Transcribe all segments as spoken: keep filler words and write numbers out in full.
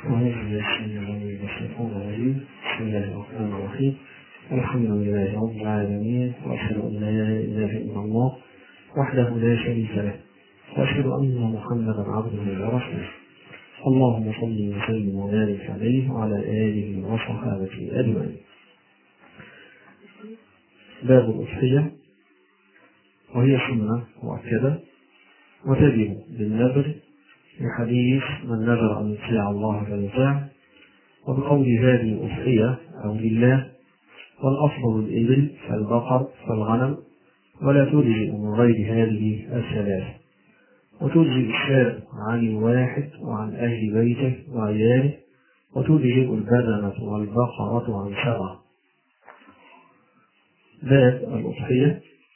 أعوذ بالله من الشيطان الرجيم. بسم الله الرحمن الرحيم. الحمد لله رب العالمين، وأشهد أن لا إله إلا الله وحده لا شريك له، وأشهد أن محمدا عبده ورسوله. اللهم صل وسلم وبارك عليه وعلى آله وصحابته أجمعين. باب الأضحية، وهي سنة مؤكدة وتجب بالنذر بحديث من نذر أن يطيع الله فليطيعه، وبقول هذه الأضحية أو لله، والأفضل الإبل فالبقر فالغنم، ولا تجزئ من غير هذه الثلاث، وتجزئ الشاة عن الواحد وعن أهل بيته وعياله، وتجزئ البدنة والبقرة عن سبعة. باب الأضحية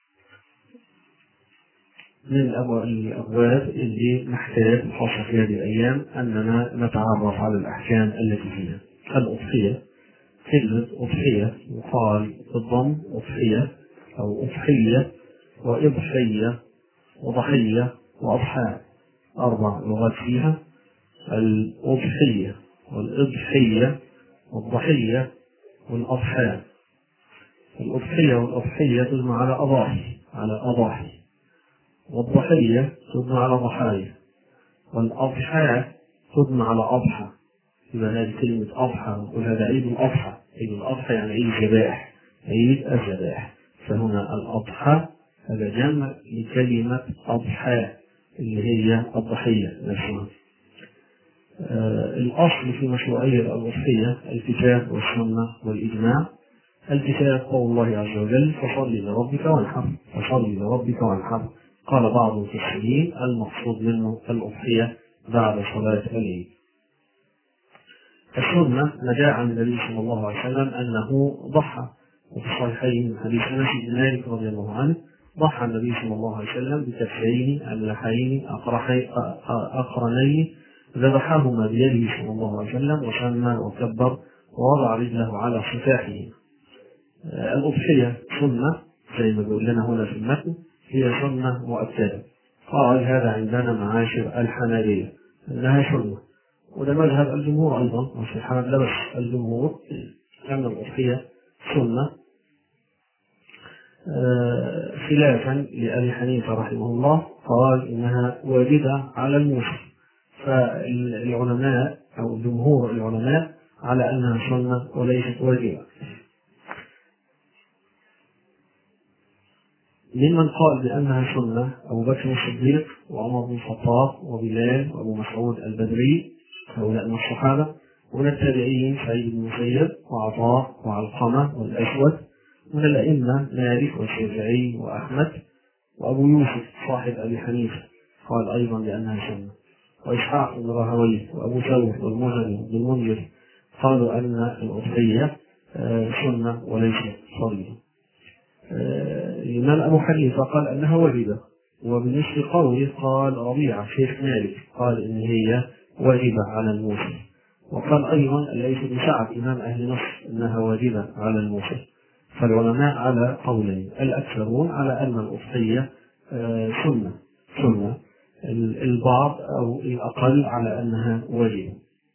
من الأبواب اللي نحتاج خاصة في هذه الأيام أننا نتعرف على الأحكام التي فيها. الأضحية، كلمة أضحية يقال بالضم أضحية أو أضحية وإضحية وضحية وأضحى، أربع لغات فيها: الأضحية والإضحية والضحية والأضحى. الأضحية والأضحية تجمع على أضاحي على أضاحي والضحية تدمى على ضحايا، والأضحى تدمى على أضحى. إذا هذه كلمة أضحى نقول هذا عيد الأضحى، عيد الأضحى يعني عيد الذبائح، عيد الذبائح. فهنا الأضحى هذا جمع لكلمة أضحى اللي هي الضحية نفسها. آه الأصل في مشروعية الأضحية الكتاب والسنة والإجماع. الكتاب قول الله عز وجل: فصل لربك وانحر، فصل لربك وانحر. قال بعض المفسرين المقصود منه الأضحية بعد صلاة العيد. السنة ما جاء عن النبي صلى الله عليه وسلم أنه ضحى، وفي الصحيحين من حديث أنس بن مالك رضي الله عنه ضحى النبي صلى الله عليه وسلم بكفين أملحين أقرنين ذبحهما بيده صلى الله عليه وسلم وسمى وكبر ووضع رجله على صفاحه. الأضحية سنة زي ما بيقول لنا هنا في المتن، هي سنة مؤكدة. قال هذا عندنا معاشر الحنابلة أنها سنة، وده مذهب الجمهور أيضا، مش الحنابلة بس، الجمهور أن الأضحية سنة، خلافا لأبي حنيفة رحمه الله قال إنها واجبة على الموسى. فالعلماء أو جمهور العلماء على أنها سنة وليست واجبة. ممن قال بأنها سنة أبو بكر الصديق وعمر بن الخطاب وبلال وأبو مسعود البدري، هؤلاء من الصحابة، ومن التابعين سعيد بن المسيب وعطاء وعلقمة والأسود، من الأئمة مالك والشافعي وأحمد وأبو يوسف صاحب أبي حنيفة قال أيضا بأنها سنة، وإسحاق بن راهويه وأبو ثور والمزني بن المنذر قالوا أن الأضحية سنة وليست فريضة. الإمام أبو حنيفة قال أنها واجبة، وبنفس قوله قال ربيعة شيخ مالك قال إن هي واجبة على الموسى، وقال أيضا ليس بسعة إمام أهل مصر أنها واجبة على الموسى. فالعلماء على قولين، الأكثرون على أن الأضحية سنة سنة، البعض أو الأقل على أنها واجبة.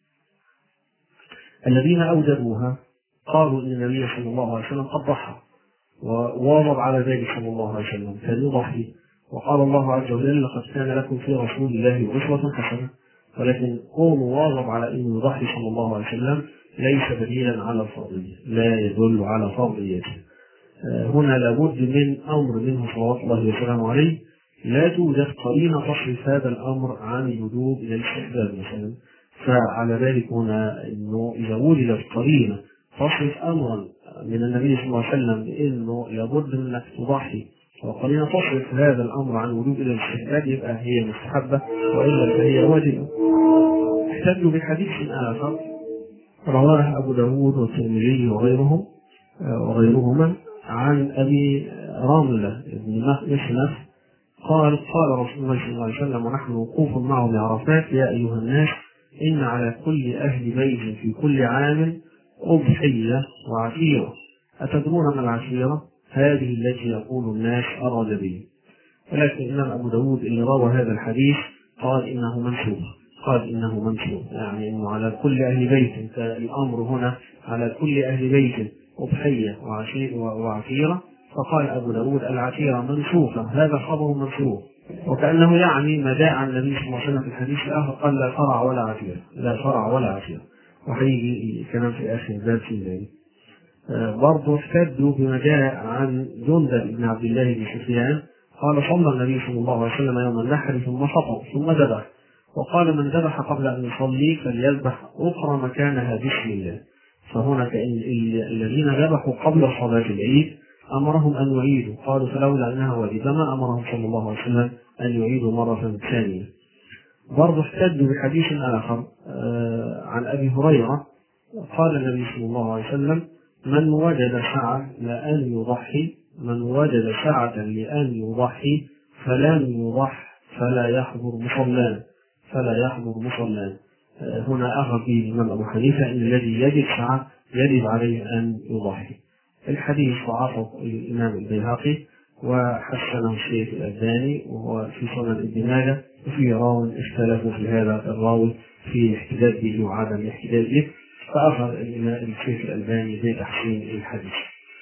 الذين أوجبوها قالوا إن النبي صلى الله عليه وسلم قد ضحى وواظب على ذلك صلى الله عليه وسلم فليضحي، وقال الله عز وجل: لقد كان لكم في رسول الله أسوة حسنة. ولكن كونه واظب على أن يضحي صلى الله عليه وسلم ليس دليلا على الفضلية، لا يدل على فضليته. هنا لابد من أمر منه صلوات الله وسلامه عليه، لا توجد قرينة تصرف هذا الأمر عن الوجوب إلى الاستحباب مثلا. فعلى ذلك هنا أنه إذا وجدت قرينة تصرف أمرا من النبي صلى الله عليه وسلم بأنه لابد من أنك تضحي، وقرينة تصرف هذا الأمر عن الوجوب إلى الاستحباب، يبقى هي مستحبة، وإلا فهي واجبة. احتجوا بحديث آخر رواه أبو داود والترمذي وغيرهم وغيرهما عن أبي رملة بن مخنف قال: قال رسول الله صلى الله عليه وسلم ونحن وقوف معه بعرفات: يا أيها الناس، إن على كل أهل بيت في كل عام أضحية وعشيرة. أتدرون ما العشيرة؟ هذه التي يقول الناس أراد به. ولكن الإمام أبو داود اللي روى هذا الحديث قال إنه منسوخ، قال إنه منسوخ، يعني إنه على كل أهل بيت، الأمر هنا على كل أهل بيت أضحية وعشيرة، فقال أبو داود العشيرة منسوخة، هذا خبر منسوخ، وكأنه يعني ما جاء عن النبي صلى الله عليه وسلم في الحديث الآخر قال لا شرع ولا عشيرة، لا شرع ولا عشيرة، وهيجي كلام في آخر الباب في ذلك. برضه احتجوا بما جاء عن جندب بن عبد الله بن سفيان قال صلى النبي صلى الله عليه وسلم يوم النحر ثم فطر ثم ذبح، وقال من ذبح قبل أن يصلي فليذبح أخرى مكانها بسم الله. فهنا كأن الذين ذبحوا قبل صلاة العيد أمرهم أن يعيدوا، قالوا فلولا أنها واجبة ما أمرهم صلى الله عليه وسلم أن يعيدوا مرة ثانية. برضه احتجوا بحديث آخر عن أبي هريرة قال النبي صلى الله عليه وسلم من وجد سعة لأن يضحي من وجد سعة لأن يضحي فلم يضح فلا يحضر مصلاه فلا يحضر مصلاه. هنا أخذ به الإمام أبو حنيفة أن الذي يجد سعة يجب عليه أن يضحي. الحديث ضعفه الإمام البيهقي وحسنه الشيخ الألباني وهو في سنن ابن ماجه، وفي راو اختلفوا في هذا الراوي في الاحتجاج به وعدم الاحتجاج به، فأخذ الإمام الشيخ الألباني بتحسين الحديث.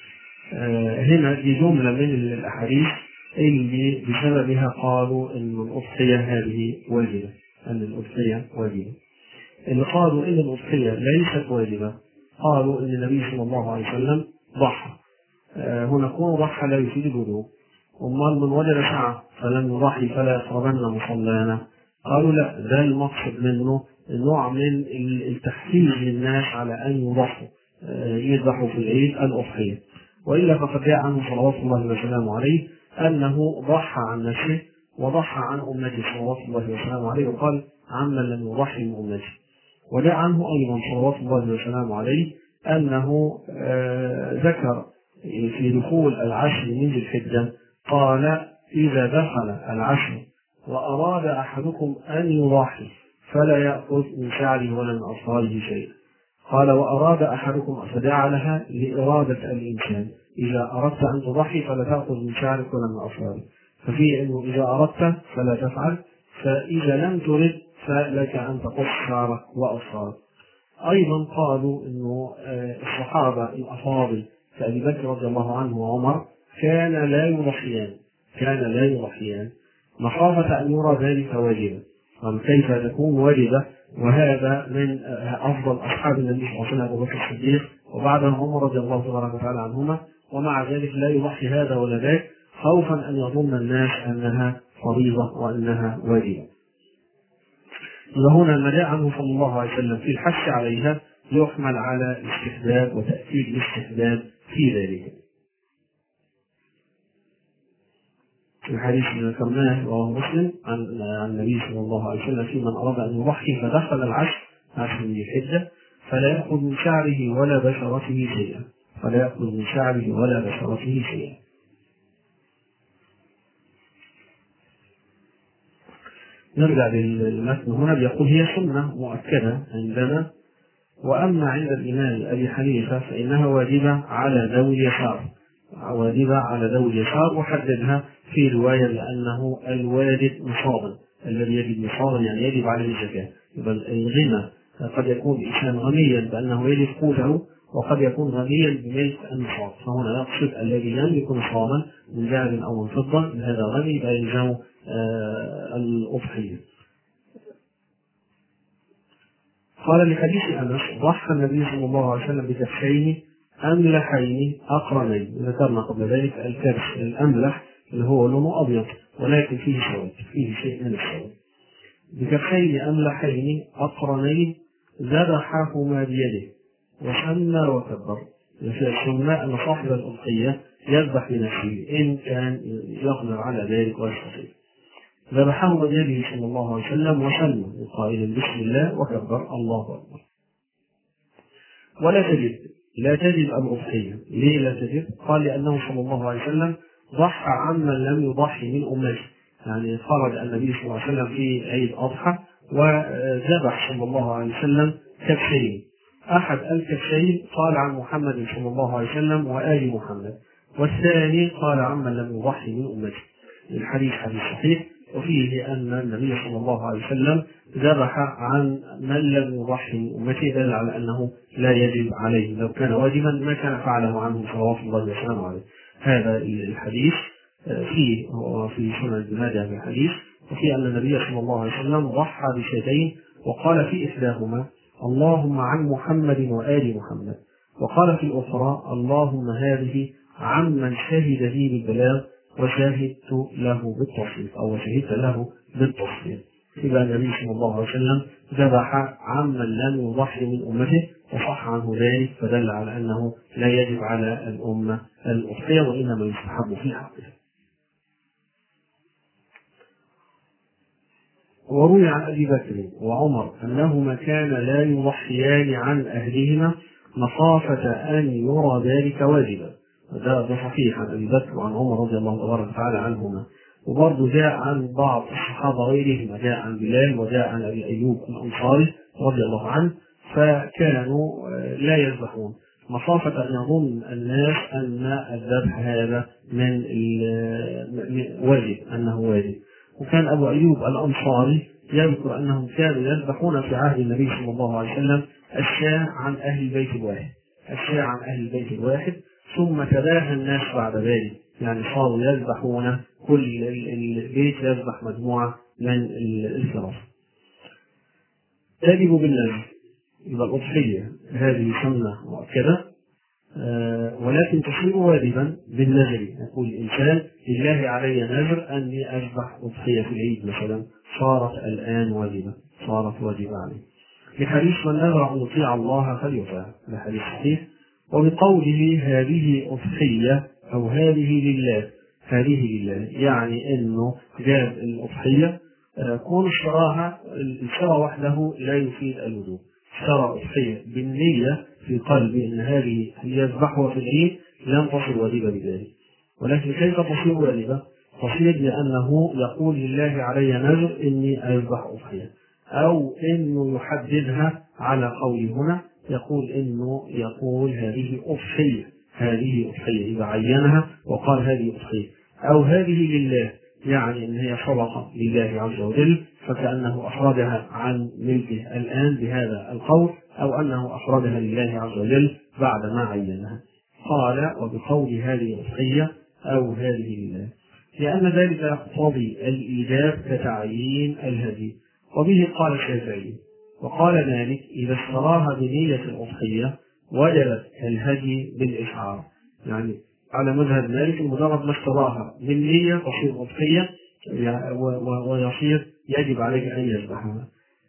آه هنا دي جملة من الأحاديث اللي بسببها قالوا أن الأضحية هذه واجبة، أن الأضحية واجبة. اللي قالوا أن الأضحية ليست واجبة قالوا أن النبي صلى الله عليه وسلم ضحى. آه هنا كون ضحى لا يفيد الوجوب، أمال من وجد سعة فلم يضحي فلا يقربن مصلانا، قالوا لا، ده المقصد منه نوع من التحفيز للناس على أن يضحوا يذبحوا في العيد الأضحية. وإلا فقد جاء عنه صلوات الله وسلامه عليه أنه ضحى عن نفسه وضحى عن أمته صلوات الله وسلامه عليه، وقال عمن لم يضحي من أمته. وجاء عنه أيضا صلوات الله وسلامه عليه أنه ذكر في دخول العشر من ذي الحجة قال إذا دخل العشر وأراد أحدكم أن يضحي فلا يأخذ من شعره ولا من أصفاره شيئا. قال وأراد أحدكم، فجعلها لإرادة الإنسان، إذا أردت أن تضحي فلا تأخذ من شعرك ولا من أصفارك، ففي أنه إذا أردت فلا تفعل، فإذا لم ترد فلك أن تقص شعرك وأصفارك. أيضا قالوا أنه الصحابة الأفاضل كأبي بكر رضي الله عنه وعمر كان لا يضحيان كان لا يضحيان مخافة أن يرى ذلك واجبا. كيف تكون واجبة وهذا من أفضل أصحاب النبي صلى الله عليه وسلم أبو بكر الصديق وبعدها عمر رضي الله تبارك وتعالى عنهما، ومع ذلك لا يضحي هذا ولا ذاك خوفا أن يظن الناس أنها فريضة وأنها واجبة. وهنا ما جاء عنه صلى الله عليه وسلم في الحث عليها يحمل على الاستحباب وتأكيد الاستحباب في ذلك. الحديث الذي ذكرناه رواه مسلم عن النبي صلى الله عليه وسلم في من أراد أن يضحي فدخل العشر عشر ذي الحجة فلا يأخذ من شعره ولا بشرته شيئا فلا يأخذ من شعره ولا بشرته شيئا. نرجع للمتن هنا، بيقول هي سنة مؤكدة عندنا، وأما عند الإمام أبي حنيفة فإنها واجبة على ذوي اليسار واجبة على ذوي اليسار، وحددها في رواية لأنه الوالد نصابا، الذي يجد نصابا يعني يجب عليه الزكاة. يبقى الغنى قد يكون الإنسان غنيا بأنه يجد قوته، وقد يكون غنيا بملك النصاب، فهنا يقصد الذي يملك نصابا من ذهب أو من فضة، هذا غني فيلزم الأضحية. قال لحديث أنس ضحى النبي صلى الله عليه وسلم بكبشين أملحين أقرنين، ذكرنا قبل ذلك الكبش الأملح اللي هو لونه أبيض ولكن فيه سواد، فيه شيء من السواد. بكبشين أملحين أقرنين ذبحهما بيده وسمى وكبر. في السنة أن صاحب الأضحية يذبح بنفسه إن كان يقدر على ذلك ويستطيع. ذبحهما بيده صلى الله عليه وسلم وسمى قائلا بسم الله وكبر الله أكبر. ولا تجد لا تجد الأضحية. ليه لا تجد؟ قال لأنه صلى الله عليه وسلم ضحى عمن لم يضحي من أمته، يعني خرج النبي صلى الله عليه وسلم في عيد أضحى وذبح صلى الله عليه وسلم كبشين، أحد الكبشين قال عن محمد صلى الله عليه وسلم وآل محمد، والثاني قال عمن لم يضحي من أمته. الحديث حديث صحيح وفيه أن النبي صلى الله عليه وسلم ذبح عن من لم يضحي من أمته، دل على أنه لا يجب عليه، لو كان واجبا ما كان فعله عنه صلوات الله وسلامه عليه. هذا الحديث فيه وفي سنن ابن ماجه في الحديث، وفي أن النبي صلى الله عليه وسلم ضحى بشاتين وقال في إحداهما اللهم عن محمد وآل محمد، وقال في الأخرى اللهم هذه عمن شهد لي بالبلاغ وشاهدت له بالتصديق أو شهدت له بالتصديق. يبقى النبي صلى الله عليه وسلم ذبح عمن لم يضحي من أمته وصح عنه ذلك، فدل على أنه لا يجب على الأمة الأضحية وإنما يستحب في حقها. وروي عن أبي بكر وعمر أنهما كان لا يضحيان عن أهلهما مخافة أن يرى ذلك واجبا، وده صحيح عن أبي بكر وعن عمر رضي الله تبارك وتعالى عنهما. وبرضه جاء عن بعض الصحابة غيرهما، جاء عن بلال وجاء عن أبي أيوب الأنصاري رضي الله عنه، فكانوا لا يذبحون مخافة أن يظن الناس أن الذبح هذا من واجب، أنه واجب. وكان أبو أيوب الأنصاري يذكر أنهم كانوا يذبحون في عهد النبي صلى الله عليه وسلم الشاة عن أهل البيت الواحد، الشاة عن أهل البيت الواحد، ثم تباهى الناس بعد ذلك، يعني صاروا يذبحون كل البيت يذبح مجموعة من الفراش. تجب بالنذر، يبقى الأضحية هذه سنة مؤكدة، آه ولكن تصير واجبا بالنذر. يقول الإنسان لله علي نذر أني أذبح أضحية في العيد مثلا، صارت الآن واجبة، صارت واجبة عليه. لحديث من نذر أن يطيع الله فليطع، لحديث صحيح. وبقوله هذه أضحية أو هذه لله، هذه لله يعني أنه جاب الأضحية كون اشتراها، الشراء وحده لا يفيد الوجوب. اشترى أضحية بالنية في قلبه أن هذه يذبحها في العيد لم تصل واجبة بذلك، ولكن كيف تصير واجبة؟ تصير لأنه يقول لله علي نذر إني أذبح أضحية، أو إنه يحددها على قول هنا، يقول إنه يقول هذه أضحية، هذه أضحية إذا عينها وقال هذه أضحية، أو هذه لله يعني إن هي صدقة لله عز وجل، فكأنه أخرجها عن ملكه الآن بهذا القول، أو أنه أخرجها لله عز وجل بعد ما عينها. قال وبقول هذه أضحية أو هذه لله، لأن ذلك يقتضي الإيجاب كتعيين الهدي. وبه قال الشافعي وقال مالك إذا اشتراها بنية الأضحية وجبت الهدي بالإشعار، يعني على مذهب مالك مجرد ما اشتراها بالنية تصير أضحية ويصير يجب عليك أن يذبحها.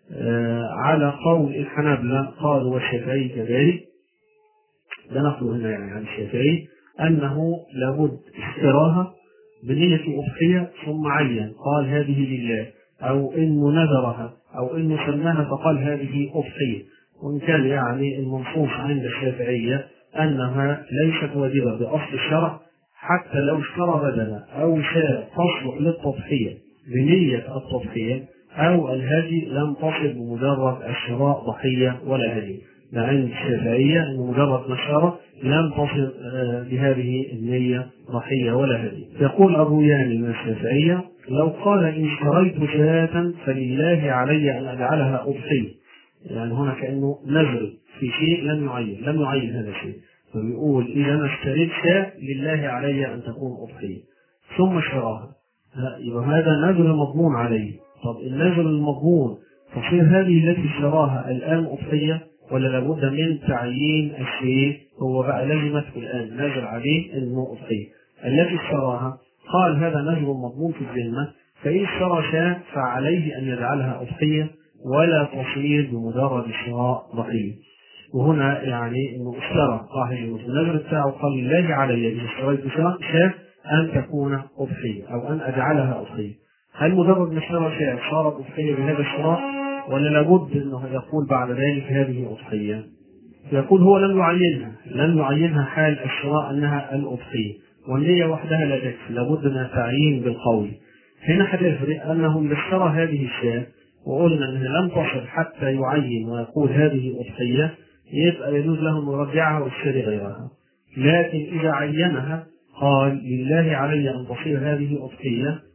على قول الحنابلة قالوا والشافعي كذلك، ده نقل هنا يعني عن الشافعي أنه لابد اشتراها بنية أضحية ثم عين قال هذه لله، أو إنه نذرها، أو إنه سماها فقال هذه أضحية. وإن كان يعني المنصوص عند الشافعية أنها ليست واجبة بأصل الشرع، حتى لو اشترى بدنة أو شاة تصلح للتضحية بنية التضحية أو الهدي لم تصل بمجرد الشراء ضحية ولا هدي. عند الشافعية أن مجرد ما اشترى لم تصل بهذه النية ضحية ولا هدي. يقول أبو ياني من الشافعية لو قال إن اشتريت شاة فلله علي أن أجعلها أضحية، يعني هنا كأنه نذر في شيء لم يعين، لم يعين هذا الشيء، فبيقول إذا أنا اشتريت شاة لله علي أن تكون أضحية ثم اشتراها، يبقى هذا نذر مضمون عليه. طب النذر المضمون تصير هذه التي اشتراها الآن أضحية ولا لابد من تعيين الشيء؟ هو بقى لازمته الآن نذر عليه أنه أضحية. التي اشتراها قال هذا نذر مضمون في الذمة، فإن اشترى شاة فعليه أن يجعلها أضحية ولا تصير بمجرد الشراء ضحية. وهنا يعني انه اشترى صاحب النذر بتاعه قال لله علي اذا اشتريت شاة ان تكون اضحيه او ان اجعلها اضحيه. هل مجرد ما اشترى شاة صارت اضحيه بهذا الشراء، ولا لابد انه يقول بعد ذلك هذه اضحيه؟ يقول هو لم يعينها، لم يعينها حال الشراء انها الاضحيه، والنيه وحدها لا تكفي، لابد من التعيين بالقول. هنا هتفرق انه اذا اشترى هذه الشاة وقلنا انها لم تصل حتى يعين ويقول هذه اضحيه، يبقى يجوز له أن يرجعها ويشتري غيرها. لكن إذا عينها قال لله علي أن تصير هذه أضحية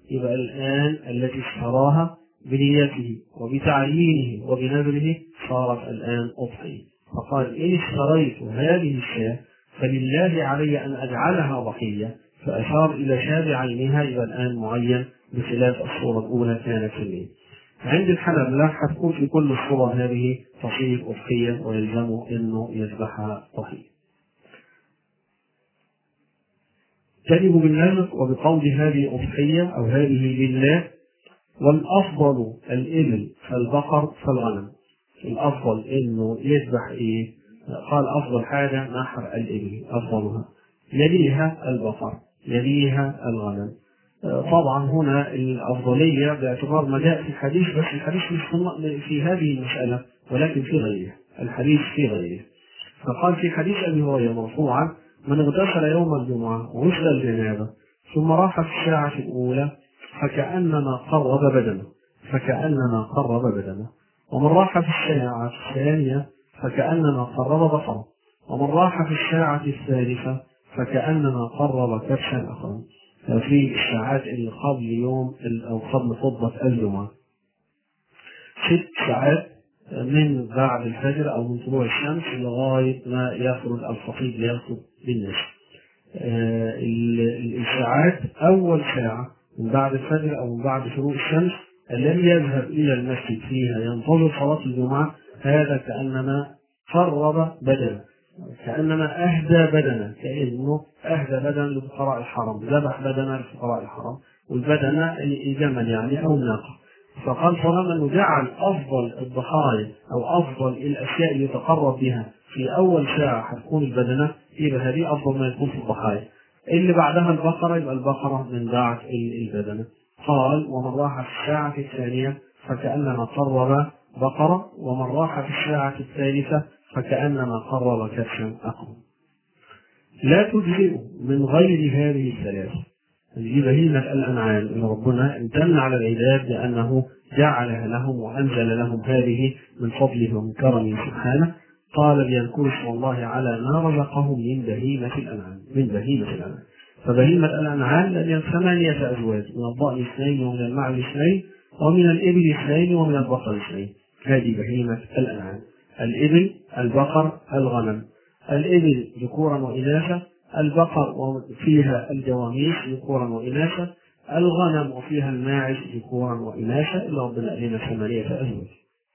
يبقى الآن التي اشتراها بنيته وبتعيينه وبنذره صارت الآن أضحية. فقال إن اشتريت هذه الشاة فلله علي أن أجعلها ضحية، فأشار إلى شاة بعينها، يبقى الآن معين بخلاف الصورة الأولى كانت سنين. عند الحنابلة هتكون في كل الصور هذه تصير أضحية ويلزمه أنه يذبحها ضحية. تجب بالنذر وبقول هذه أضحية أو هذه لله. والأفضل الإبل فالبقر فالغنم. الأفضل إنه يذبح إيه؟ قال أفضل حاجة نحر الإبل أفضلها، يليها البقر، يليها الغنم. طبعا هنا الأفضلية باعتبار ما جاء في الحديث، بس الحديث مش في هذه المسألة ولكن في غيره، الحديث في غيره. فقال في حديث أبي هريرة مرفوعا: من اغتسل يوم الجمعة غسل الجنابة ثم راح في الساعة الأولى فكأنما قرب بدنه فكأنما قرب بدنه ومن راح في الساعة الثانية فكأنما قرب بصره ومن راح في الساعة الثالثة فكأنما قرب كبشا آخر. في الساعات اللي قبل يوم أو قبل خطبة الجمعة ست ساعات من بعد الفجر أو من طلوع الشمس لغاية ما يخرج الخطيب ليخطب للناس. الساعات أول ساعة من بعد الفجر أو من بعد شروق الشمس الذي يذهب إلى المسجد فيها ينتظر صلاة الجمعة هذا كأنما قرب بدنه، كأنما أهدى بدنه، كأنه أهدى بدن لفقراء الحرم، ذبح بدنه لفقراء الحرم، والبدنة الجمل يعني أو الناقة. فقال طالما أنه جعل أفضل الضحايا أو أفضل الأشياء اللي يتقرب بها في أول ساعة هتكون البدنة، يبقى هذه أفضل ما يكون في الضحايا. اللي بعدها البقرة يبقى البقرة من بعد البدنة. قال ومن راح في الساعة الثانية فكأنما قرب بقرة ومن راح في الساعة الثالثة فكأنما قرب كبشا أقرب. لا تجزئ من غير هذه الثلاثة. دي بهيمة الأنعام اللي ربنا امتن على العباد لأنه جعلها لهم وأنزل لهم هذه من فضله ومن كرمه سبحانه. قال ليذكروا اسم الله على ما رزقهم من بهيمة الأنعام من بهيمة الأنعام فبهيمة الأنعام لأن ثمانية أزواج، من الضأن اثنين ومن المعز اثنين ومن الإبل اثنين ومن البقر اثنين. هذه بهيمة الأنعام: الإبل، البقر، الغنم. الإبل ذكورا وإناثا، البقر وفيها الجواميس ذكورا وإناثا، الغنم وفيها الماعز ذكورا وإناثا، إلا ربنا علينا ثمانية أزواج.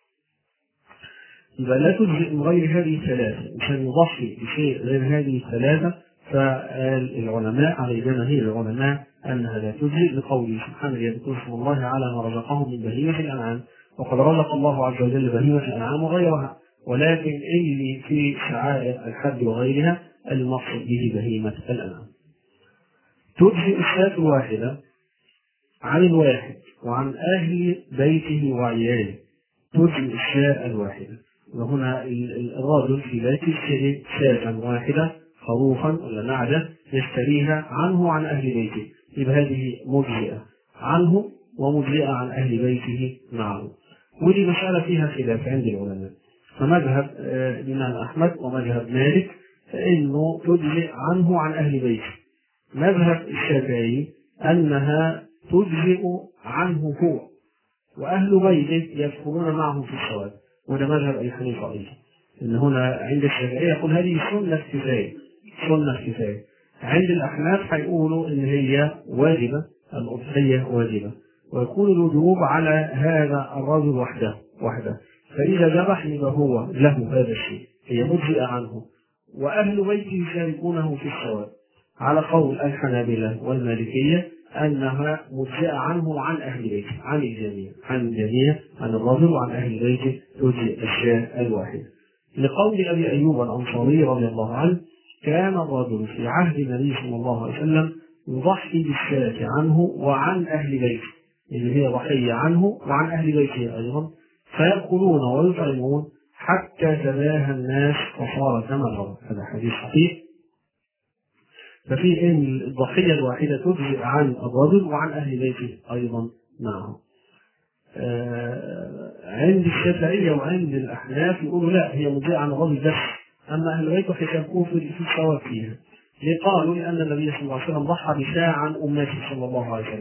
يبقى لا تجزئ من غير هذه الثلاثة، عشان يضحي بشيء غير هذه الثلاثة. فالعلماء على جماهير العلماء أنها لا تجزئ لقوله سبحانه يذكر اسم الله على ما رزقهم من بهيمة الأنعام، وقد رزق الله عز وجل بهيمة الأنعام وغيرها، ولكن اللي في شعائر الحج وغيرها المقصود به بهيمة الأنعام. تجزئ الشاة الواحدة عن الواحد وعن أهل بيته وعياله. تجزئ الشاة الواحدة، وهنا الرجل في بيته يشتري شاة واحدة خروفا ولا نعجة يشتريها عنه وعن أهل بيته، يبقى هذه مجزئة عنه ومجزئة عن أهل بيته معه. ودي مسألة فيها خلاف عند العلماء، فمذهب الإمام أحمد ومذهب مالك فإنه تجزئ عنه وعن أهل بيته. مذهب الشافعي أنها تجزئ عنه هو وأهل بيته يدخلون معه في الثواب، وده مذهب أبي حنيفة أيضا. إن هنا عند الشافعية يقول هذه سنة كفاية، سنة كفاية. عند الأحناف هيقولوا إن هي واجبة، الأضحية واجبة، ويكون الوجوب على هذا الرجل وحده وحده فإذا ذبح يبقى هو له هذا الشيء، هي مجزئة عنه وأهل بيته يشاركونه في الثواب، على قول الحنابلة والمالكية أنها مجزئة عنه وعن أهل بيته، عن الجميع عن الجميع عن الرجل وعن أهل بيته تجزئ الشاة الواحدة. لقول أبي أيوب الأنصاري رضي الله عنه: كان الرجل في عهد النبي صلى الله عليه وسلم يضحي بالشاة عنه وعن أهل بيته، اللي هي ضحية عنه وعن أهل بيته أيضا، فيأكلون ويطعمون حتى تباهى الناس وصار كما الغرب. هذا حديث صحيح. ففي ان الضحية الواحدة تجزئ عن الرجل وعن أهل بيته أيضا معه. آه عند الشافعية وعند الأحناف يقولوا لا، هي مجزئة عن الرجل بس، أما أهل بيته هيشاركوه في الثواب فيها. ليه؟ قالوا لأن النبي صلى الله عليه وسلم ضحى بشاة عن أمته صلى الله عليه وسلم،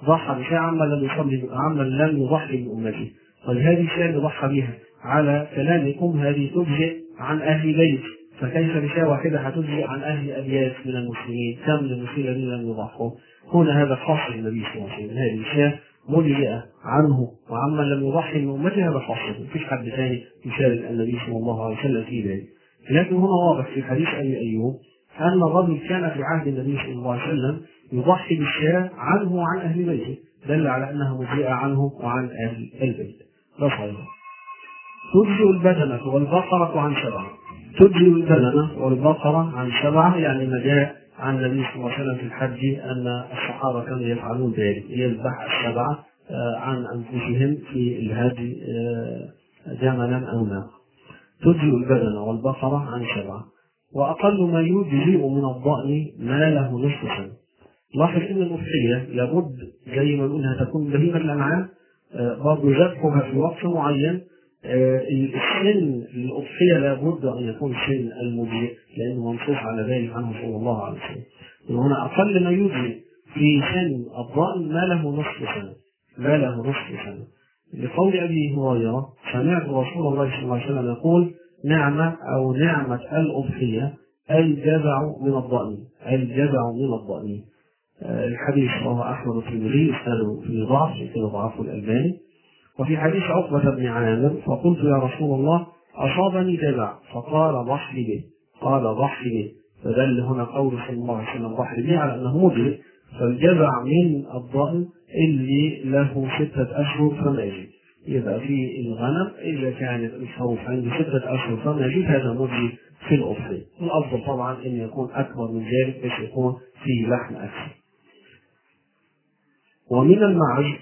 ضحى بشاة عمن لم يصلي عمن لم يضحي من أمته. فهذه الشاة اللي ضحى بها على كلامكم هذه تجزئ عن أهل بيت، فكيف بشاة واحدة هتجزئ عن أهل أبيات من المسلمين؟ كم من المسلمين الذين لم يضحوا؟ هنا هذا خاص بالنبي صلى الله عليه وسلم، هذه الشاة مجزئة عنه وعمن لم يضحي من أمته، هذا خاص، مفيش حد ثاني يشارك النبي صلى الله عليه وسلم في ذلك. لكن هنا واضح في حديث أبي أيوب أن الرجل كان في عهد النبي صلى الله عليه وسلم يضحي بالشاة عنه وعن أهل بيته، دل على أنها مجزئة عنه وعن أهل البيت. لا صحيح. تجزئ البدنة والبقرة عن سبعة. تجزئ البدنة والبقرة عن سبعة، يعني ما جاء عن النبي صلى الله عليه وسلم في الحج أن الصحابة كانوا يفعلون ذلك، يذبح السبعة عن أنفسهم في الهدي جملا أو ناقة. تجزئ البدنة والبقرة عن سبعة. وأقل ما يجزئ من الضأن ما له نصف سنة. لاحظ أن الأضحية لابد زي ما قلنا تكون بهيمة الأنعام، برضه ذبحها في وقت معين. السن للأضحية لابد أن يكون سن المجزئ، لأنه منصوص على ذلك عنه صلى الله عليه وسلم. هنا أقل ما يجزئ في سن الضأن ما له نصف سنة، ما له نصف سنة. لقول أبي هريرة سمعت رسول الله صلى الله عليه وسلم يقول: نعمة أو نعمة الأضحية الجذع من الضأن، الجذع من الضأن. الحديث رواه أحمد الترمذي اسناده في ضعف كما ضعفه الألباني. وفي حديث عقبة بن عامر: فقلت يا رسول الله أصابني جذع، فقال ضح به، قال ضح به، فدل هنا قول صلى الله عليه وسلم ضح به على أنه مجزئ. فالجذع من الضأن اللي له ستة أشهر فما يزيد. يبقى في الغنم إذا كانت الخروف عنده ستة أشهر فما يزيد هذا مجزئ في الأضحية. الأفضل طبعا أن يكون أكبر من ذلك بحيث يكون فيه لحم أكثر. ومن المعز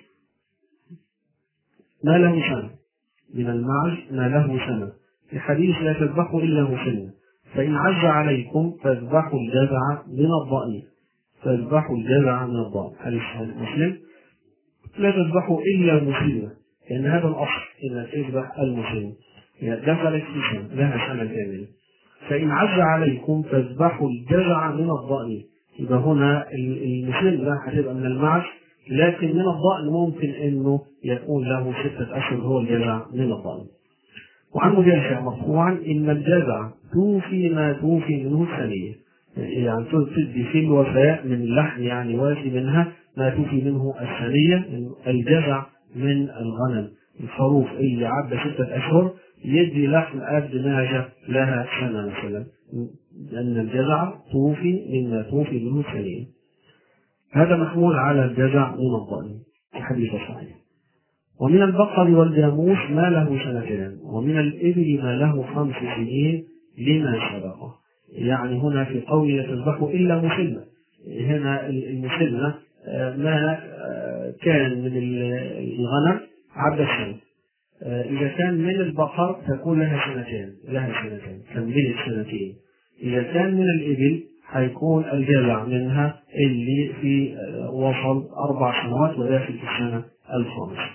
ما له سنة، من المعز ما له سنة، في حديث: لا تذبحوا إلا مسنة، فإن عز عليكم فاذبحوا الجذع من الضأن، فاذبحوا الجذع من الضأن. حديث مسلم. لا تذبحوا إلا مسنة، لأن هذا الأصل إن تذبح المسنة دخلت في سنة لها سنة كاملة. فإن عز عليكم فاذبحوا الجذع من الضأن. يبقى هنا المسنة هتبقى من المعز، لكن من الضأن ممكن انه يكون له ستة اشهر هو الجذع من الضأن. وعن مجاهد مرفوعا: ان الجذع توفي ما توفي منه الثنية، يعني تدي في الوفاء من اللحم، يعني وافي منها ما توفي منه الثنية. الجذع من الغنم الخروف اللي عدى ستة اشهر يدي لحم قد ما لها سنة مثلا، لان الجذع توفي مما توفي منه الثنية. هذا محمول على الجذع من الضأن، الحديث صحيح. ومن البقر والجاموس ما له سنتين، ومن الإبل ما له خمس سنين لما سبقه. يعني هنا في قوله تذبحوا إلا مسنة، هنا المسنة ما كان من الغنم عدى السنة. إذا كان من البقر تكون لها سنتين، لها سنتين كملت سنتين. إذا كان من الإبل هيكون الجذع منها اللي في وصل أربع سنوات وداخل في السنة الخامسة.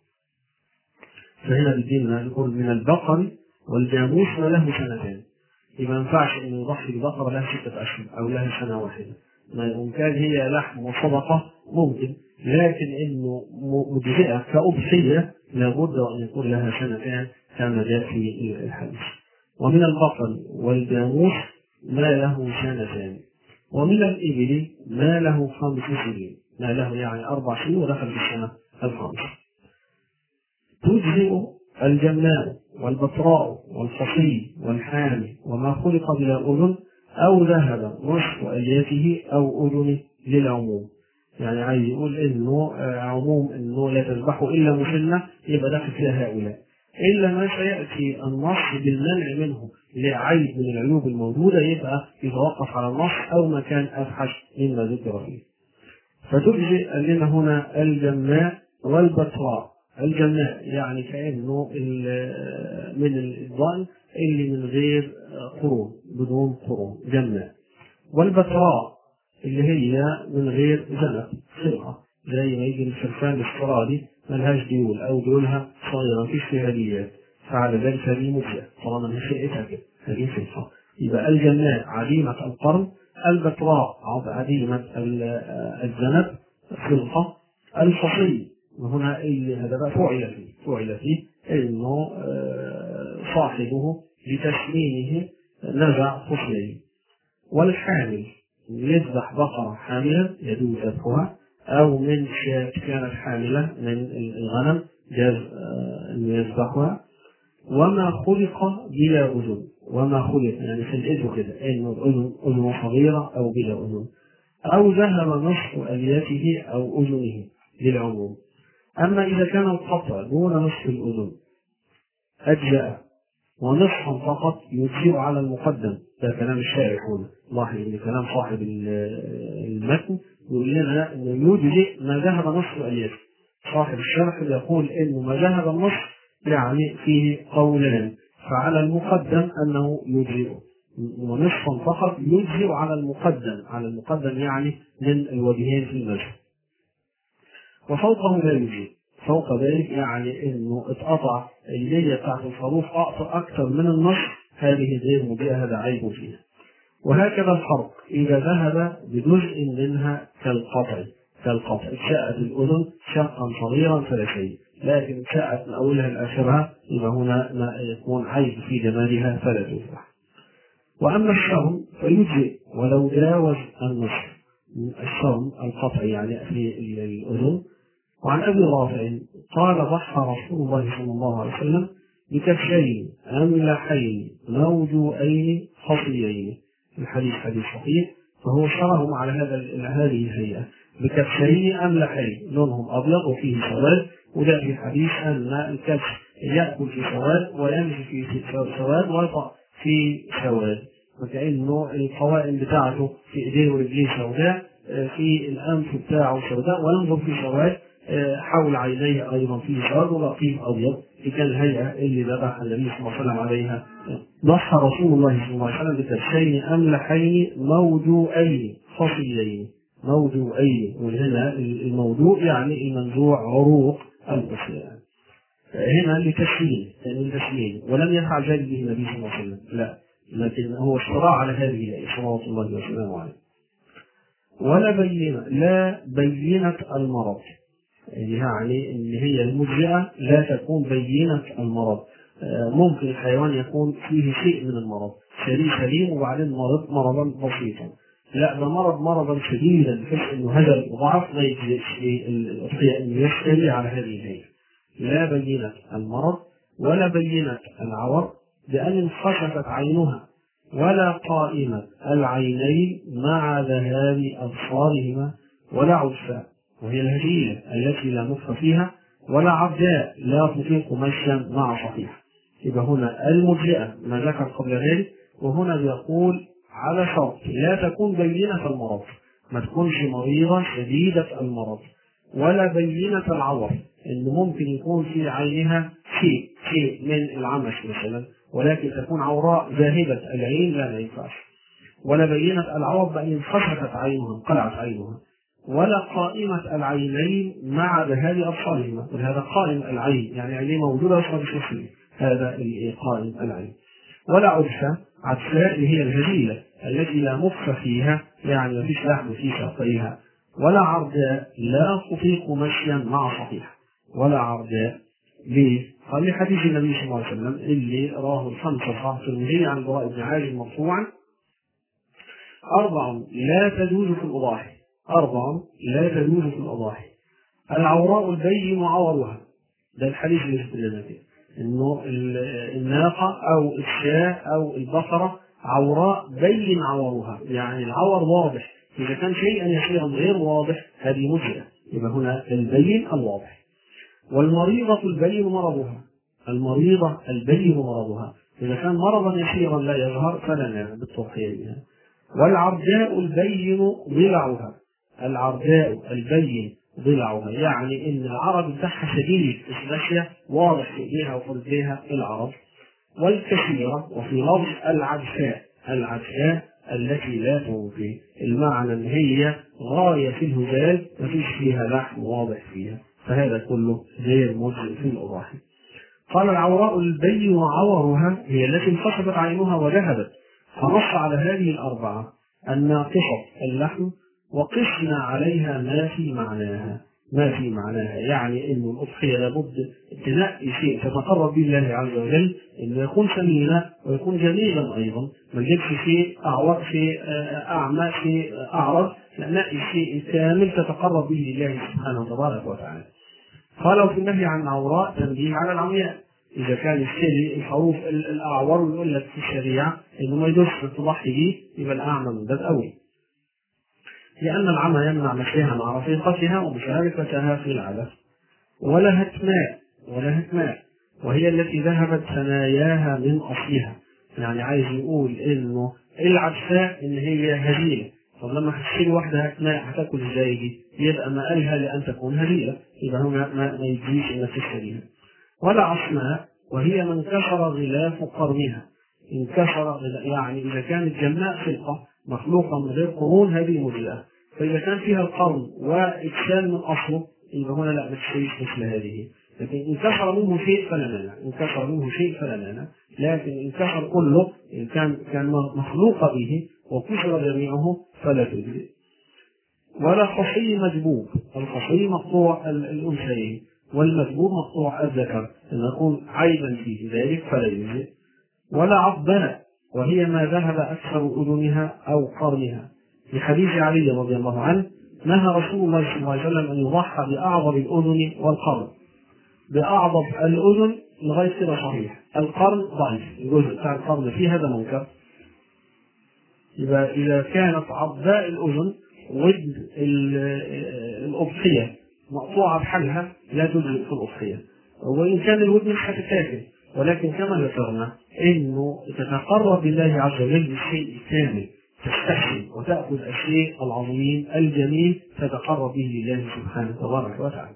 فهنا بدينا نقول من البقر والجاموس ما له سنتين. يبقى ما ينفعش إنه يضحي ببقرة لها ستة أشهر أو لها سنة واحدة. ما كان هي لحم وصدقة ممكن، لكن إنه مجزئة كأضحية لابد أن يكون لها سنتين كما جاء في الحديث. ومن البقر والجاموس ما له سنتين. ومن الإبل ما له خمس سنين، ما له يعني أربع سنين ودخل في السنة الخامسة. تجزئ الجماء والبطراء والفصيل والحامي وما خلق بلا أذن أو ذهب نصف ألياته أو أذنه للعموم. يعني عايز يقول إنه عموم إنه لا تذبحوا إلا مسنة، يبقى داخل فيها هؤلاء، إلا ما سيأتي النص بالمنع منه لعيب من العيوب الموجودة، يبقى يتوقف على النص أو مكان أفحش مما ذكر فيه. فتجزئ لنا هنا الجماء والبطراء. الجماء يعني كأنه من الضأن اللي من غير قرون، بدون قرون، جماء. والبطراء اللي هي من غير ذنب، خلقة، زي ما يجي الفرفان الاسترالي ملهاش ديول أو ديولها صغيرة مفيش فيها ديات، فعلى ذلك هذه مجزئة طالما هي خلقتها كده، هذه خلقة. يبقى الجماء عديمة القرن، البطراء عديمة الذنب، خلقة. الفصيل هنا هذا بقى فعل فيه فعل فيه انه صاحبه لتسمينه نزع فصلين. والحامل يذبح بقرة حاملة يجوز ذبحها، أو من شاة كانت حاملة من الغنم جاز أن يذبحها. وما خلق بلا أذن، وما خلق يعني في الإذن كده إنه الأذن أذن صغيرة أو بلا أذن، أو ذهب نصف أليته أو أذنه للعموم. أما إذا كان القطع دون نصف الأذن أجزاء، ونصفا فقط يجزئ على المقدم. ده كلام الشارح هنا، لاحظ ان كلام صاحب المتن يقول لنا انه يجزئ ما ذهب نصف اليته. صاحب الشرح يقول انه ما ذهب النصف يعني فيه قولان، فعلى المقدم انه يجزئ، ونصفا فقط يجزئ على المقدم، على المقدم يعني من الوجهين في المذهب. وفوقه لا يجزئ، فوق ذلك يعني انه اتقطع الليله بتاعت الخروف اكثر من النصف، هذه غير مجزئه، هذا عيب فيها. وهكذا الحرق اذا ذهب بجزء منها كالقطع، كالقطع شاءت الاذن شقا صغيرا فلا شيء، لكن شاءت من اولها لاخرها يبقى هنا ما يكون عيب في جمالها فلا تذبح. واما الشرم فيجزئ ولو جاوز النصف، الشرم القطع يعني في الاذن. وعن ابي رافع قال ضحى رسول الله صلى الله عليه وسلم بكبشين املحين موجوئين خصيين، الحديث حديث صحيح، فهو شرهم على هذا هذه الهيئه بكبشين املحين لونهم ابيض وفيه سواد. وده في الحديث ان الكبش ياكل في سواد ويمشي في سواد ويطأ في سواد، وكأنه القوائم بتاعته في ايديه ورجليه سوداء، في الانف بتاعه سوداء، وينظر في سواد حول عينيه ايضا فيه سواد ولطيف ابيض. دي كان الهيئه اللي ذبح النبي صلى الله عليه وسلم عليها. ضحى رسول الله صلى الله عليه وسلم بكبشين املحين موجوئين خصيين، موجوئين، وهنا الموجوء يعني المنزوع عروق القصيان، هنا لتسمين يعني لتسمين، ولم يفعل ذلك به النبي صلى الله عليه وسلم، لا، لكن هو اشترى على هذه صلوات الله وسلامه عليه. ولا بينة، لا بينة المرض، يعني ان هي المجزئة لا تكون بينة المرض. ممكن الحيوان يكون فيه شيء من المرض، شريك سليم وبعدين مرض مرضا بسيطا، لا ده مرض مرضا شديدا بحيث انه هذا الضعف ما يجزئش الاضحية انه يشتري على هذه الهيئة. لا بينة المرض ولا بينة العور بأن انخسفت عينها، ولا قائمة العينين مع ذهاب أبصارهما، ولا عرفاء وهي الهدية التي لا نصف فيها، ولا عرجاء لا تطيق مشيا مع صحيح. يبقى هنا المجزئة ما ذكر قبل ذلك، وهنا بيقول على شرط لا تكون بينة المرض، ما تكونش مريضة شديدة المرض، ولا بينة العور، إن ممكن يكون في عينها شيء شيء من العمش مثلا، ولكن تكون عوراء ذاهبة العين، لا ما ينفعش. ولا بينة العور بأن انخسفت عينها انقلعت عينها، ولا قائمة العينين مع ذهاب أبصارهما، وهذا قائم العين يعني عينيه موجودة أصلا بشكل، هذا قائم العين. ولا عدسة، عدساء هي الهزيلة التي لا مخ فيها يعني ما فيش لحم في ساقيها. ولا عرجاء لا تطيق مشيا مع صحيح، ولا عرجاء. ليه؟ قال لي حديث النبي صلى الله عليه وسلم اللي راه الخمسة صحيح الترمذي عن براء بن عازب مرفوعا: أربع لا تجوز في الأضاحي، أربع لا تجوز في الأضاحي: العوراء البين عورها، ده الحديث اللي يقول فيه إنه الناقة أو الشاة أو البقرة عوراء بين عورها، يعني العور واضح، إذا كان شيئا يسيرا غير واضح هذه مجزئة، يبقى هنا البين الواضح. والمريضة البين مرضها، المريضة البين مرضها، إذا كان مرضا يسيرا لا يظهر فلا نعم بالتضحية بها. والعرجاء البين ضلعها، العرجاء البين ضلعها يعني ان العرض بتاعها شديد الاشياء واضح في ايديها وفي رجليها العرض. والكثيرة، وفي لفظ العدساء، العدساء التي لا توفي، المعنى ان هي غاية في الهزال ما فيش فيها لحم واضح فيها، فهذا كله غير مجزئ في الأضاحي. قال العوراء البين عورها هي التي انخسفت عينها وذهبت، فنص على هذه الأربعة الناقصة اللحم، وقسنا عليها ما في معناها، ما في معناها، يعني انه الاضحيه لابد تنقي شيء تتقرب به الله عز وجل، انه يكون سمينا ويكون جميلا ايضا، ما نجيبش شيء اعور، شيء اعمى، شيء اعرض، نقي شيء كامل تتقرب به لله سبحانه تبارك وتعالى. قالوا في النهي عن العوراء تنبيه على العمياء، اذا كان الشيء الخروف الاعور يقول لك في الشريعه انه ما يدوش تضحي به، يبقى الاعمى من باب اولى، لأن العمى يمنع مشيها مع رفيقتها ومشاركتها في العبث. ولا هتماء ولا هتماء وهي التي ذهبت ثناياها من أصلها، يعني عايز يقول إنه العدساء إن هي هزيلة، طب لما هتشتري واحدة هتماء هتاكل إزاي دي؟ يبقى مآلها لأن تكون هزيلة، يبقى هنا ما, ما يجيش إنك تشتريها. ولا عصماء وهي من كسر غلاف قرنها، انكسر يعني إذا كانت جماء خلقة مخلوقة من غير قرون هذه مجزئة، فإذا كان فيها القرن وإكسال من أصله يبقى هنا لا ما تشتريش مثل هذه. لكن إن كسر منه شيء فلا مانع، إن كسر منه شيء فلا مانع، لكن إن كسر كله إن كان كان مخلوق به وكسر جميعه فلا تجزئ. ولا خصي مجبوب، الخصي مقطوع الأنثيين والمجبوب مقطوع الذكر، أن يكون عيبا فيه ذلك فلا يجزئ. ولا عضبنة وهي ما ذهب أكثر أذنها أو قرنها، لحديث علي رضي الله عنه نهى رسول الله صلى الله عليه وسلم أن يضحى بأعظم الأذن والقرن. بأعظم الأذن لغاية كده صحيح، القرن ضعيف، الجزء بتاع القرن فيه هذا منكر. يبقى إذا كانت عضاء الأذن ود الأضحية مقطوعة بحالها لا تجزئ في الأضحية، وإن كان الودن مش هتتاكل، ولكن كما ذكرنا انه تتقرب بالله عز وجل بالشيء الكامل، تستحسن وتأخذ الشيء العظيم الجميل تتقرب به لله سبحانه تبارك وتعالى.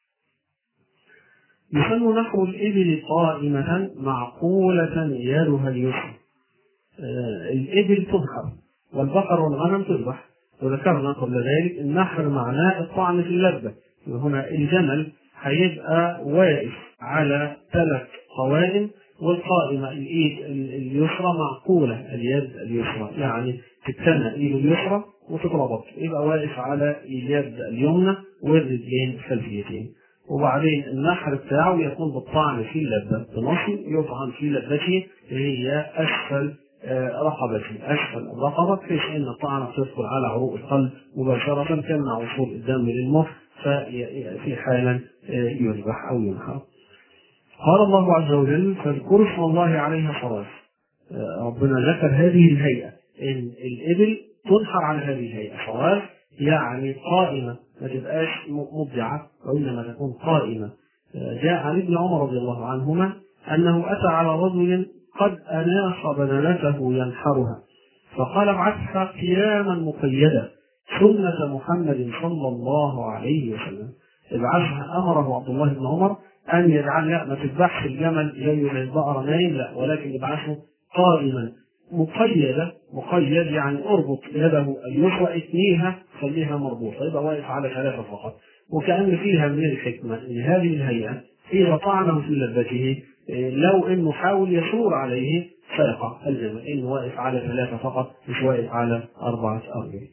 يسن نحو الإبل قائمة معقولة يدها اليسرى، آه الإبل تنحر والبقر والغنم تذبح، وذكرنا قبل ذلك النحر معناه الطعن في اللبة، وهنا الجمل هيبقى واقف على ثلاث قوائم، والقائمة الإيد اليسرى معقولة اليد اليسرى، يعني تتنى الإيد اليسرى وتتربط، يبقى واقف على اليد اليمنى والرجلين الخلفيتين. وبعدين النحر بتاعه يكون بالطعن في اللبة، بنصل يطعن في لبته اللي هي أسفل رقبته، أسفل الرقبة، بحيث أن الطعنة تدخل على عروق القلب مباشرة تمنع وصول الدم للمخ، ففي حالا يذبح أو ينحر. قال الله عز وجل فاذكروا اسم الله عليها صواف، ربنا ذكر هذه الهيئة إن الإبل تنحر على هذه الهيئة صواف، يعني قائمة ما تبقاش مبدعة وإنما تكون قائمة. جاء عن ابن عمر رضي الله عنهما أنه أتى على رجل قد أناخ بدنته ينحرها، فقال ابعثها قياما مقيدة سنة محمد صلى الله عليه وسلم. ابعثها أمره عبد الله بن عمر أن يجعل لا ما تذبحش الجمل زي البقرة نايم، لا، ولكن ابعثه قائما مقيدة، مقيد يعني اربط يده اليسرى اثنيها خليها مربوطة، يبقى واقف على ثلاثة فقط. وكأن فيها من الحكمة ان هذه الهيئة إذا طعنه في لبته لو انه حاول يثور عليه سيقع الجمل، انه واقف على ثلاثة فقط مش واقف على أربعة أرجل.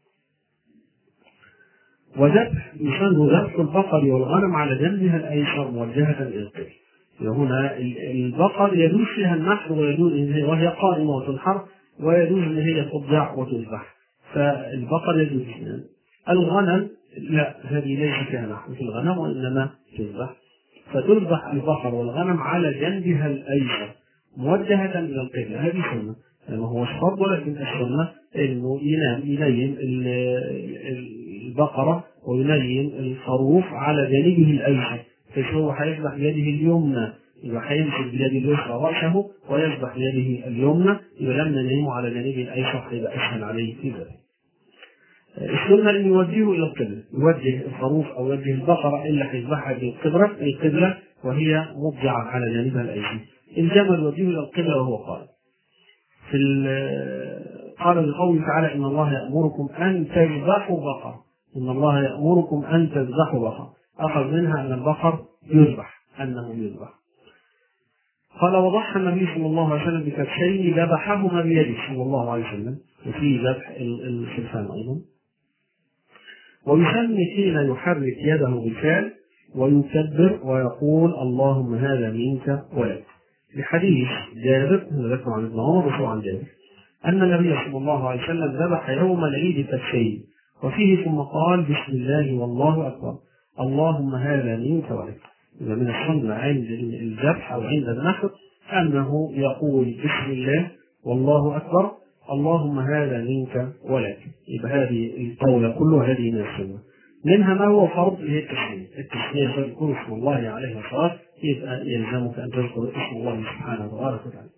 وذبح يسن ذبح البقر والغنم على جنبها الأيسر موجهة إلى القبلة. هنا البقر يجوز فيها النحر ويجوز وهي قائمة وتنحر، ويجوز ان هي تضع وتذبح، فالبقر يجوز. الغنم لا، هذه ليس فيها نحر في الغنم وانما تذبح، فتذبح البقر والغنم على جنبها الايسر موجهة الى القبلة. هذه سنة، يعني هو فرض، ولكن السنة انه ينام ينيم البقرة وينيم الخروف على جانبه الايسر، فهو هيذبح بيده اليمنى، يبقى هيمسك بيده اليسرى رأسه ويذبح بيده اليمنى، يبقى لما ينيمه على جانبه الايسر هيبقى اسهل عليه في ذلك. السنة ان يوجهه الى القبلة، يوجه الخروف او يوجه البقرة اللي هيذبحها بالقبلة القبلة وهي مضجعة على جانبها الايسر. الجمل يوجهه الى القبلة وهو قائم. في قال لقوله تعالى ان الله يأمركم ان تذبحوا بقر، ان الله يأمركم ان تذبحوا بقر، أخذ منها أن البقر يذبح، أنه يذبح. قال وضحى النبي صلى الله عليه وسلم بكبشين ذبحهما بيده صلى الله عليه وسلم، وفيه ذبح الخرفان أيضا. ويسمي حين يحرك يده بالفعل ويكبر ويقول اللهم هذا منك ولك. لحديث جابر ذكر عن ابن عمر وهو عن جابر أن النبي صلى الله عليه وسلم ذبح يوم العيد كبشين، وفيه ثم قال بسم الله والله أكبر اللهم هذا منك ولك. إذا من السنة عند الذبح أو عند النحر أنه يقول بسم الله والله أكبر اللهم هذا منك ولك. يبقى هذه القولة كلها هذه من السنة. منها ما هو فرض هي التسمية. التسمية تذكر اسم الله عليه الصلاة، يبقى يلزمك أن تذكر اسم الله سبحانه وتعالى.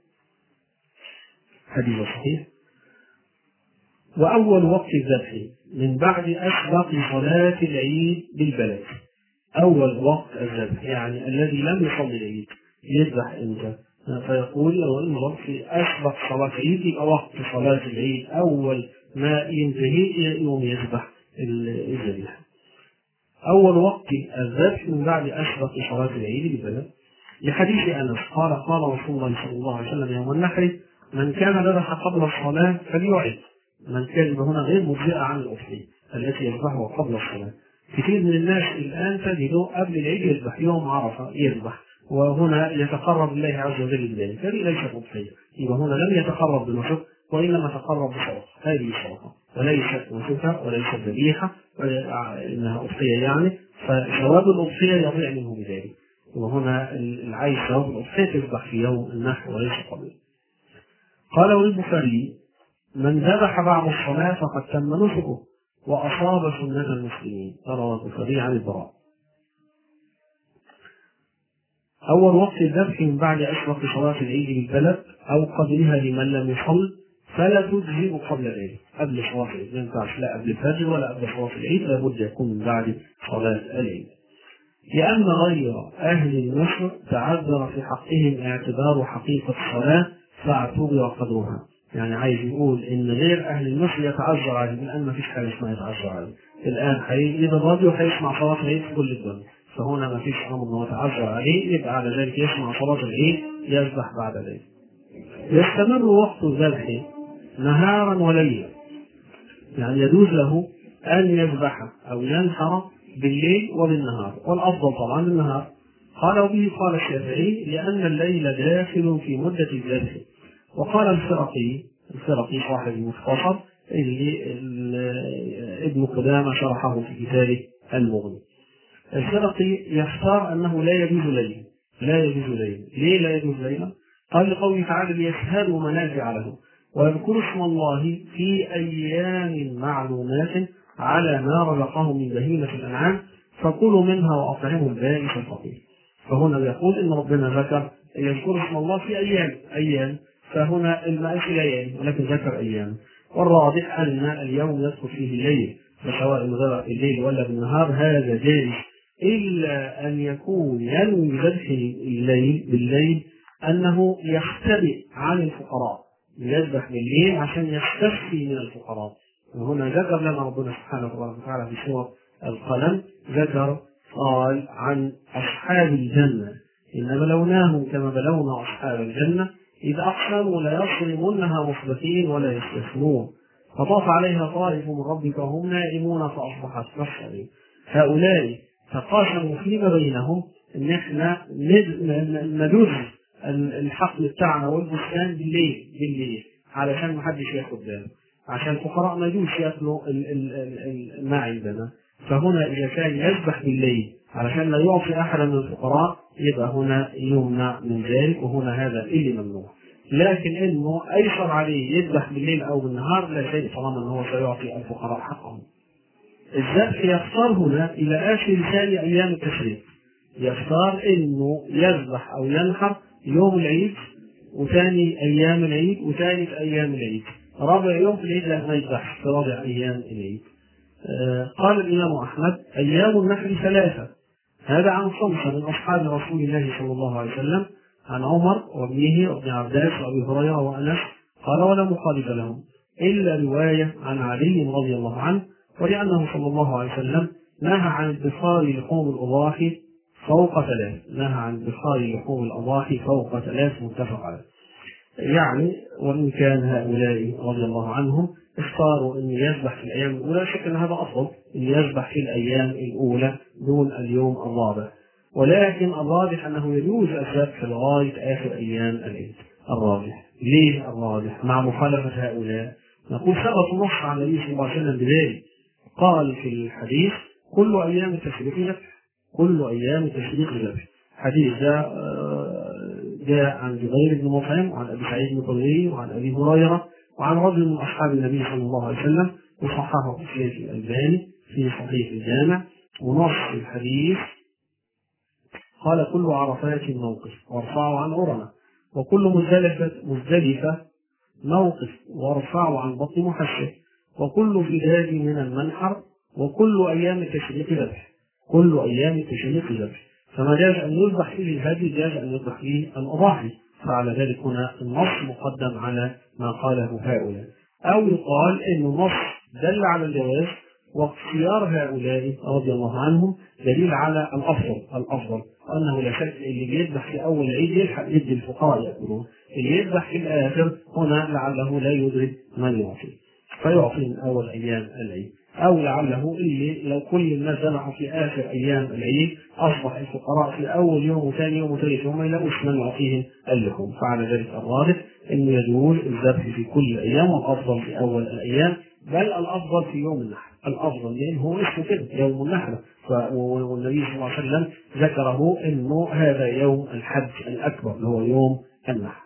حديث صحيح. وأول وقت الذبح من بعد أسبق صلاة العيد بالبلد. أول وقت الذبح يعني الذي لم يصلي العيد يذبح إمتى؟ فيقول لو المرض في أسبق صلاة العيد يبقى وقت صلاة العيد أول ما ينتهي يوم يذبح الذبيحة. أول وقت الذبح من بعد أسبق صلاة العيد بالبلد. لحديث أنس قال قال رسول الله صلى الله عليه وسلم يوم النحر من كان ذبح قبل الصلاة فليعد. من كان هنا غير مجزئة عن الأضحية التي يذبحها قبل الصلاة. كثير من الناس الآن تجده قبل العيد يذبح يوم عرفة يذبح وهنا يتقرب الله عز وجل بذلك، هذه ليست أضحية. يبقى هنا لم يتقرب بنسك وإنما تقرب بصدقة، هذه صدقة وليست نسكة وليست ذبيحة إنها أضحية يعني، فثواب الأضحية يضيع منه بذلك. وهنا العايز ثواب الأضحية تذبح في يوم النحر وليس قبله. قال البخاري من ذبح بعد الصلاة فقد تم نسكه وأصاب سنة المسلمين. رواه البخاري عن البراء. أول وقت الذبح من بعد أسبق صلاة العيد بالبلد أو قبلها لمن لم يصل فلا تجزئ قبل ذلك. قبل صلاة العيد ما ينفعش لا قبل الفجر ولا قبل صلاة العيد، لابد يكون من بعد صلاة العيد. لأن غير أهل النصر تعذر في حقهم اعتبار حقيقة الصلاة فاعتبر قدرها. يعني عايز يقول إن غير أهل النصر يتعذر عليه، لأن ما فيش حاجة اسمها يتعذر عليه. الآن إذا الراديو هيسمع صلاة العيد في كل الدنيا، فهنا ما فيش أمر أنه يتعذر عليه، يبقى على ذلك يسمع صلاة العيد يذبح بعد ذلك. يستمر وقت الذبح نهارا وليلا، يعني يجوز له أن يذبح أو ينحر بالليل وبالنهار، والأفضل طبعا النهار. قال وبه قال الشافعي لأن الليل داخل في مدة الذبح. وقال الفرقي الفرقي صاحب المختصر اللي ابن قدامة شرحه في كتابه المغني. الفرقي يختار أنه لا يجوز ليلا، لا يجوز ليلا. ليه لا يجوز ليلا؟ قال لقوله تعالى ليشهدوا منافع له ويذكروا اسم الله في أيام معلومات على ما رزقهم من بهيمة الأنعام فكلوا منها وأطعموا البائس الفقير. فهنا يقول إن ربنا ذكر يذكر اسم الله في أيام أيام فهنا الماء في ليالي ولكن ذكر أيام. والراجح أن اليوم يدخل فيه الليل، فسواء ذبح في الليل ولا بالنهار هذا جائز، إلا أن يكون ينوي ذبح الليل بالليل أنه يختبئ عن الفقراء، يذبح بالليل عشان يستخفي من الفقراء. وهنا ذكر لنا ربنا سبحانه وتعالى في سورة القلم ذكر قال عن أصحاب الجنة إن بلوناهم كما بلونا أصحاب الجنة إذا أقسموا لا يصرمونها مصبحين ولا يستثنون فطاف عليها طائف من ربك وهم نائمون فأصبحت نصرين. هؤلاء تقاسموا فيما بينهم إن إحنا ندز الحقل بتاعنا والبستان بالليل بالليل علشان ما حدش ياخد باله، عشان الفقراء ما يجوش ياكلوا ما عندنا. فهنا إذا كان يذبح بالليل علشان لا يعطي أحدا من الفقراء يبقى هنا يمنع من ذلك، وهنا هذا اللي ممنوع. لكن إنه أيسر عليه يذبح بالليل أو بالنهار لا شيء طالما أنه سيعطي الفقراء حقهم. الذبح يختار هنا إلى آخر ثاني أيام التشريق، يختار إنه يذبح أو ينحر يوم العيد وثاني أيام العيد وثالث أيام العيد. رابع يوم في العيد لا ما يذبح في رابع أيام العيد. آه قال الإمام أحمد أيام النحر ثلاثة، هذا عن خمسة من أصحاب رسول الله صلى الله عليه وسلم عن عمر وابنه وابن عباس وأبي هريرة وأنس قال ولا مخالف لهم إلا رواية عن علي رضي الله عنه، ولأنه صلى الله عليه وسلم نهى عن ادخار لحوم الأضاحي فوق ثلاث، نهى عن ادخار لحوم الأضاحي فوق ثلاث متفق عليه. يعني وإن كان هؤلاء رضي الله عنهم اختاروا أن يذبح في الأيام الأولى، شك أن هذا أفضل، أن يذبح في الأيام الأولى دون اليوم الرابع، ولكن الراجح أنه يجوز الذبح لغاية آخر أيام العيد. الراجح. ليه الراجح؟ مع مخالفة هؤلاء نقول ثبت نص عن النبي صلى الله عليه وسلم بذلك، قال في الحديث كل أيام التشريق ذبح، كل أيام التشريق ذبح. حديث ده جاء عن جبير بن مطعم وعن أبي سعيد الخدري وعن أبي هريرة وعن رجل من أصحاب النبي صلى الله عليه وسلم، وصححه الشيخ الألباني في صحيح الجامع. ونص الحديث قال كل عرفات موقف وارفعوا عن عرنة، وكل مزدلفة مزدلفة موقف وارفعوا عن بطن محشه، وكل فداء من المنحر، وكل أيام التشريق ذبح، كل أيام التشريق ذبح. فما جاز أن يذبح فيه الهدي جاز أن يذبح فيه الأضاحي، فعلى ذلك هنا النص مقدم على ما قاله هؤلاء. أو يقال أن النص دل على الجواز، واختيار هؤلاء رضي الله عنهم دليل على الأفضل، الأفضل أنه لا شك اللي بيذبح في أول العيد يلحق يدي الفقراء يأكلون، اللي يذبح في الآخر هنا لعله لا يدرك من يعطي فيعطي من أول أيام العيد، أو لعله اللي لو كل الناس ذبحوا في آخر أيام العيد أصبح الفقراء في أول يوم وثاني يوم وثالث يوم ما يلاقوش من يعطيهم اللحوم. فعلى ذلك الراجح أن يجوز الذبح في كل الأيام، والأفضل في أول الأيام، بل الأفضل في يوم النحر، الأفضل لأنه هو اسمه كده يوم النحر، والنبي صلى الله عليه وسلم ذكره أنه هذا يوم الحج الأكبر اللي هو يوم النحر.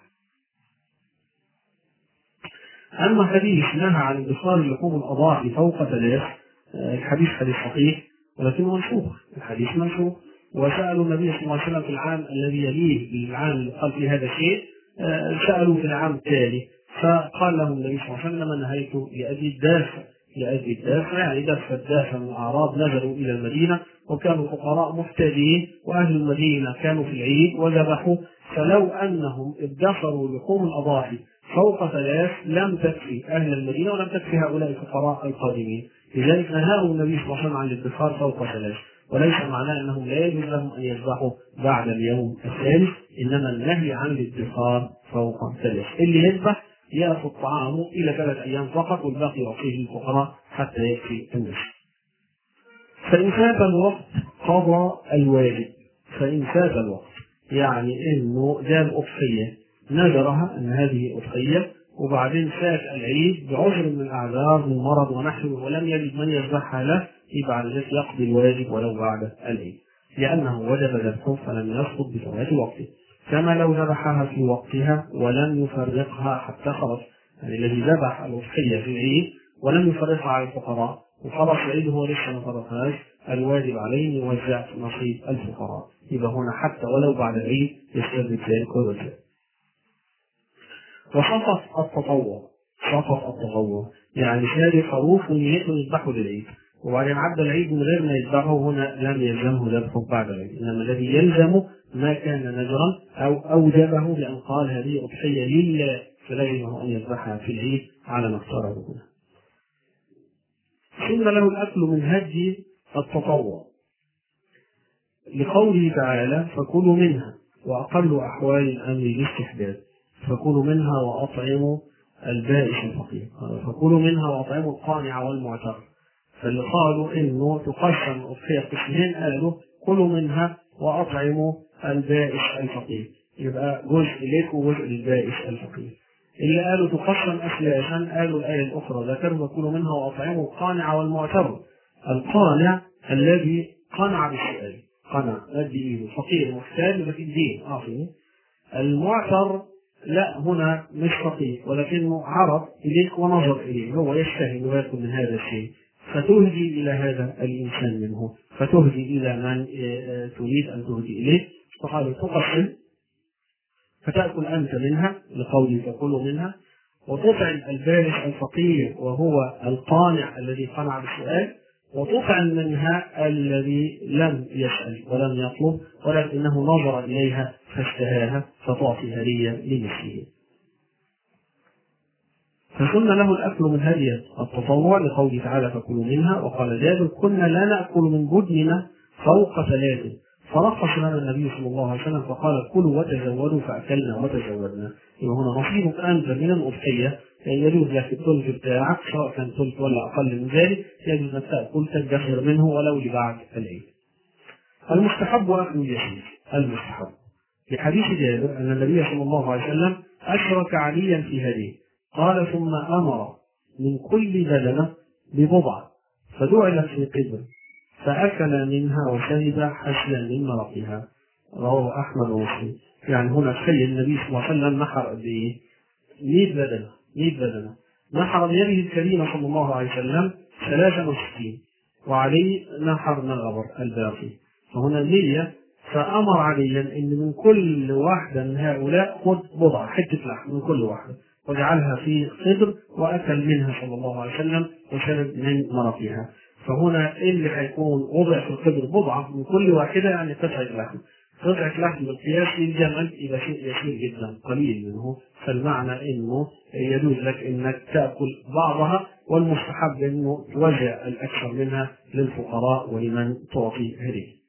أما حديث نهى عن ادخار لحوم الأضاحي فوق ثلاث، الحديث حديث صحيح ولكنه منسوخ، الحديث منسوخ. وسألوا النبي صلى الله عليه وسلم في العام الذي يليه بالعام اللي قال فيه هذا الشيء، سألوا في العام التالي فقال لهم النبي صلى الله عليه وسلم نهيت لأجل الدافع، لأجل الدافع يعني دفع الدافع من الأعراب نزلوا إلى المدينة وكانوا فقراء محتاجين، وأهل المدينة كانوا في العيد وذبحوا، فلو أنهم ادخروا لحوم الأضاحي فوق ثلاث لم تكفي أهل المدينة ولم تكفي هؤلاء الفقراء القادمين، لذلك نهاهم النبي صلى الله عليه وسلم عن الادخار فوق ثلاث. وليس معناه أنهم لا يجوز لهم أن يذبحوا بعد اليوم الثالث، إنما النهي عن الادخار فوق ثلاث. اللي يذبح يأخذ طعامه إلى ثلاث أيام فقط والباقي يعطيه للفقراء حتى يكفي الناس. فإن فات الوقت قضى الواجب، فإن فات الوقت يعني إنه جاب أضحية نذرها أن هذه أضحية وبعدين فات العيد بعذر من الأعذار من مرض ونحوه ولم يجد من يذبحها له، يبقى على ذلك يقضي الواجب ولو بعد العيد، لأنه وجب ذبحه فلم يسقط بفوات وقته، كما لو ذبحها في وقتها ولم يفرقها حتى خلص، يعني الذي ذبح الأضحية في العيد ولم يفرقها على الفقراء وخلص العيد هو لسه ما فرقهاش، الواجب عليه يوزع نصيب الفقراء، يبقى هنا حتى ولو بعد العيد يستلزم ذلك ويوزع. وصفت التطوع، صفت التطوع يعني شاري خروف ونيته يذبحه للعيد وبعدين عدى العيد من غير ما يذبحه، هنا لم يلزمه ذبحه بعد العيد، انما الذي يلزمه ما كان نذرا او اوجبه لان قال هذه اضحيه لله فلا يجوز ان يذبحها في العيد على ما اختاره هنا. ثم له الاكل من هدي التطوع لقوله تعالى فكلوا منها، واقل احوال الامر الاستحباب، فكلوا منها واطعموا البائس الفقير، فكلوا منها واطعموا القانع والمعتر. فاللي قالوا انه تقسم الاضحيه قسمين قالوا كلوا منها واطعموا البائس الفقير، يبقى جزء ليك وجزء للبائس الفقير. اللي قالوا تقسم اسلافا قالوا الايه الاخرى ذكروا كلوا منها واطعموا القانع والمعتر. القانع الذي قنع بالسؤال، قنع ادي ايده، فقير محتاج لكن الدين اعطيه. المعتر لا هنا مش فقير ولكنه عرض اليك ونظر اليه، هو يشتهي وياكل من هذا الشيء، فتهدي إلى هذا الإنسان منه، فتهدي إلى من تريد أن تهدي إليه. فقالوا تقسم فتأكل أنت منها لقوله تأكل منها، وتطعم البائس الفقير وهو القانع الذي قنع بالسؤال، وتطعم منها الذي لم يسأل ولم يطلب ولكنه نظر إليها فاشتهاها فتعطي هدية لنفسه. فسن له الأكل من هدي التطوع لقوله تعالى فكلوا منها. وقال جابر كنا لا نأكل من بدننا فوق ثلاث، فرخص لنا النبي صلى الله عليه وسلم فقال كلوا وتزودوا فأكلنا وتزودنا. يبقى هنا نصيبك أنت من الأضحية يجوز لك الثلث بتاعك سواء كان ثلث ولا أقل من ذلك، يجوز لك تأكل تدخر منه ولو لبعد العيد. المستحب أكل اليسير. المستحب في حديث جابر أن النبي صلى الله عليه وسلم أشرك عليا في هديه، قال ثم أمر من كل بدنة ببضعة فجعلت في قدر فأكل منها وشرب حسنا من مرقها. رواه أحمد ومسلم. يعني هنا تخيل النبي صلى الله عليه وسلم نحر قد إيه؟ مئة بدنة مئة بدنة نحر بيده الكريمة صلى الله عليه وسلم ثلاثة وستين، وعليه نحر من الغبر الباقي. فهنا مية، فأمر عليا أن من كل واحدة من هؤلاء خذ بضعة حتة لحم من كل واحدة وجعلها في قدر وأكل منها صلى الله عليه وسلم وشرب من مرقها. فهنا اللي هيكون وضع في القدر بضعة من كل واحدة يعني قطعة لحم. قطعة لحم بالقياس للجمل إذا شيء يسير جدا قليل منه، فالمعنى إنه يجوز لك إنك تأكل بعضها، والمستحب إنه توزع الأكثر منها للفقراء ولمن تعطي هدية.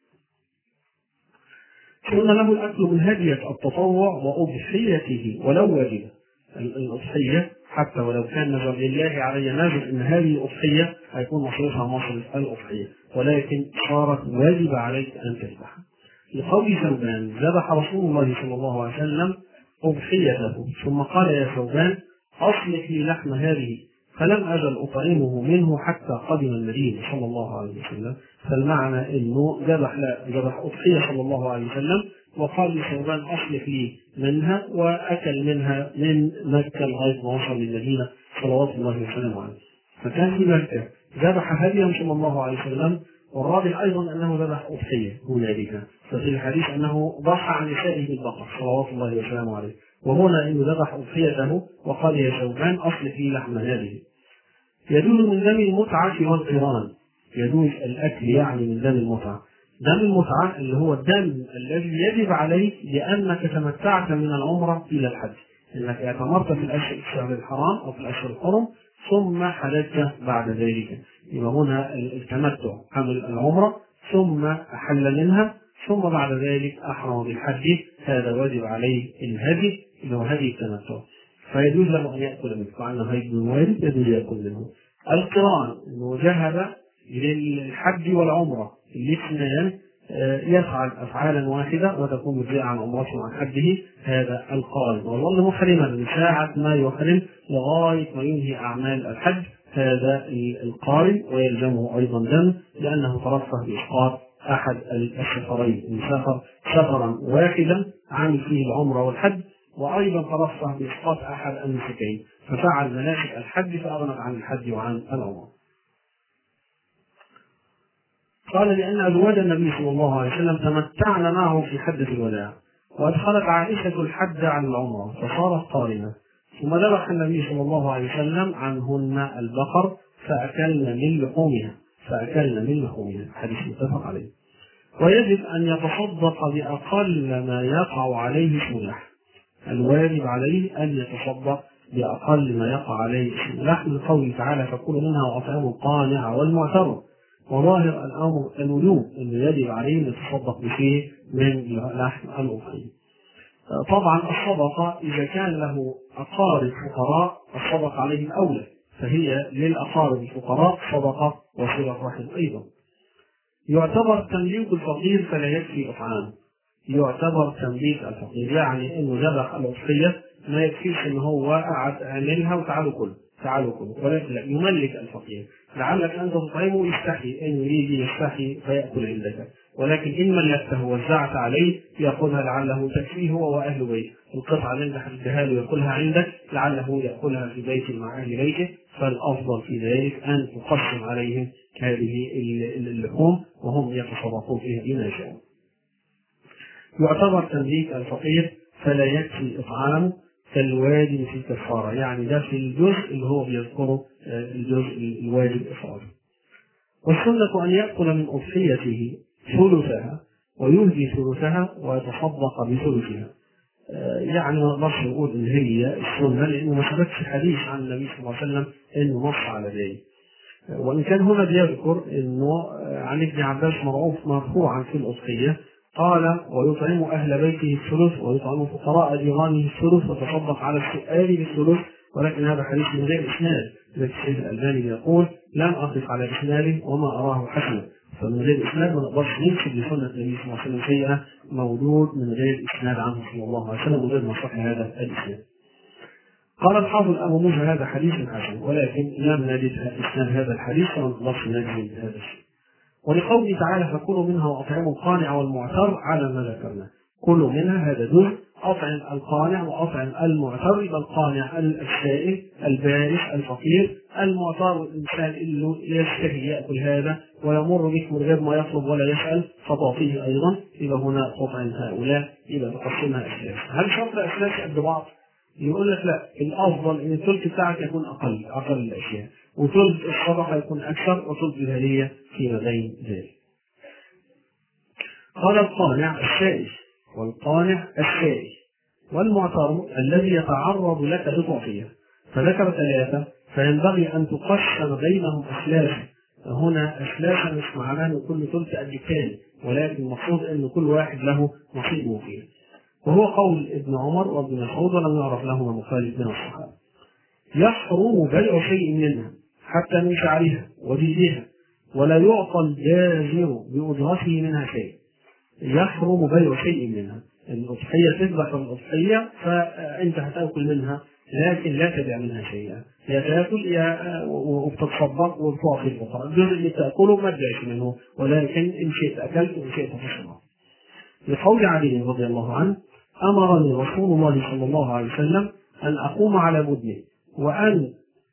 قلنا له الأكل من هدية التطوع وأضحيته ولو وجب. الأضحية حتى ولو كان نذر لله علي نذر إن هذه أضحية هيكون مصروفها مصرف الأضحية، ولكن صارت واجب عليك أن تذبح. لقول ثوبان ذبح رسول الله صلى الله عليه وسلم أضحيته ثم قال يا ثوبان أصلح لي لحم هذه، فلم أزل أطعمه منه حتى قدم المدينة صلى الله عليه وسلم. فالمعنى أنه ذبح ذبح أضحية صلى الله عليه وسلم وقال لثوبان أصلح لي منها، وأكل منها من مكة لغاية ما وصل للمدينة صلوات الله وسلامه عليه. فكان في مكة ذبح هديا صلى الله عليه وسلم، والراجح أيضا أنه ذبح أضحية هنالك. ففي الحديث أنه ضحى عن نسائه بالبقر صلوات الله وسلامه عليه، وهنا أنه ذبح أضحيته وقال يا ثوبان أصلح لي لحم هذه. يجوز من دم المتعة والقران. يجوز الأكل يعني من دم المتعة. دم المتعة اللي هو الدم الذي يجب عليك لأنك تمتعت من العمرة إلى الحج، إنك اعتمرت في الأشهر الحرام أو في الأشهر الحرم ثم حللت بعد ذلك. يبقى هنا التمتع عمل العمرة ثم أحل منها ثم بعد ذلك أحرم بالحج، هذا واجب عليه الهدي اللي هو هدي التمتع، فيجوز له أن يأكل منه، وعنه هدي الوارد يجوز يأكل منه. القران إنه ذهب للحج والعمرة الاثنان يفعل أفعالا واحدة وتكون مجزئة عن عمرته وعن حجه، هذا القارن، وظل محرما من ساعة ما يحرم لغاية ما ينهي أعمال الحج، هذا القارن، ويلزمه أيضا دم لأنه ترفه بإسقاط أحد السفرين، إن سافر سفرا واحدا عمل فيه العمرة والحج، وأيضا ترفه بإسقاط أحد النسكين ففعل مناسك الحج فأغنت عن الحج وعن العمرة. قال لأن أزواج النبي صلى الله عليه وسلم تمتعن معه في حجة الوداع، وأدخلت عائشة الحج عن العمرة فصارت قارنة، ثم ذبح النبي صلى الله عليه وسلم عنهن البقر فأكلن من لحومها فأكلن من لحومها حديث متفق عليه. ويجب أن يتصدق بأقل ما يقع عليه اسم اللحم. الواجب عليه أن يتصدق بأقل ما يقع عليه اسم اللحم لقوله تعالى فكلوا منها وأطعموا القانع والمعتر. وظاهر الأمر الوجوب أنه يجب عليه أن يتصدق بشيء من لحم الأضحية. طبعا الصدقة إذا كان له أقارب فقراء الصدقة عليهم أولى، فهي للأقارب الفقراء صدقة وصلة رحم أيضا. يعتبر تمليك الفقير فلا يكفي إطعامه. يعتبر تمليك الفقير يعني أنه ذبح الأضحية ما يكفيش أنه هو قعد عملها وتعالوا كله تعالوا كله ولكن لا، يملك الفقير لعلك أنت تطعمه يستحي أنه يجي يستحي فيأكل عندك، ولكن إن ملكته وزعت عليه يأخذها لعله تكفيه هو وأهل بيته. القطعة اللي انت حددها له يأكلها عندك لعله يأكلها في بيت مع أهل بيته، فالأفضل في ذلك أن تقسم عليهم هذه اللحوم وهم يتصرفون فيها بما يشاءون. يعتبر تمليك الفقير فلا يكفي إطعامه كالواجب في الكفارة، يعني ده في الجزء اللي هو بيذكره الجزء الواجب إفراده. والسنة أن يأكل من أضحيته ثلثها ويهدي ثلثها ويتصدق بثلثها. يعني ما نقدرش نقول إن هي السنة لأنه ما ثبتش حديث عن النبي صلى الله عليه وسلم إنه نص على ذلك، وإن كان هنا بيذكر إنه عن ابن عباس مرعوف مرفوعا في الأضحية قال ويطعم أهل بيته الثلث ويطعم فقراء جيرانه الثلث وتصدق على السؤال بالثلث ولكن هذا حديث من غير إسناد، لكن الشيخ الألباني يقول لم أقف على إسناده وما أراه حسنا، فمن غير إسناد ما نقدرش ننسب لسنة النبي صلى الله عليه وسلم شيئا مولود من غير إسناد عنه صلى الله عليه وسلم وغير ما صح هذا الإسناد. قال الحافظ أبو موسى هذا حديث حسن، ولكن لم نجد إسناد هذا الحديث فما نقدرش نجزم بهذا الشيء. ولقوله تعالى فكلوا منها وأطعموا القانع والمعتر على ما ذكرنا، كلوا منها هذا جزء، أطعم القانع وأطعم المعتر، يبقى القانع السائل البائس الفقير، المعتر الإنسان اللي يشتهي يأكل هذا ويمر بك من غير ما يطلب ولا يسأل فتعطيه أيضا، يبقى هنا تطعم هؤلاء، يبقى تقسمها أسلاس. هل شرط أسلاس قد بعض؟ يقول لك لا، الأفضل إن الثلث بتاعك يكون أقل أقل الأشياء، وثلث الصدقة يكون أكثر، وثلث الهدية فيما بين ذلك. قال القانع السائل والقانع السائل والمعتر الذي يتعرض لك بتعطيه، فذكر ثلاثة، فينبغي أن تقسم بينهم أسلافا. هنا أسلافا مش معناه أن كل ثلث قد الثاني، ولكن المقصود أن كل واحد له نصيبه فيه، وهو قول ابن عمر وابن مسعود ولم يعرف لهما مخالف من الصحابة. يحرم بيع شيء منها حتى من شعرها وجلدها، ولا يعطى الجازر بأجرته منها شيء. يحرم بيع شيء منها، الأضحية تذبح الأضحية فأنت هتأكل منها لكن لا تبيع منها شيئا، يا تأكل يا وبتتصدق وبتعطي الفقراء، الجزء اللي تأكله ما تبيعش منه، ولكن إن شئت أكلت وإن شئت تصدق. لقول علي رضي الله عنه أمرني رسول الله صلى الله عليه وسلم أن أقوم على بدني وأن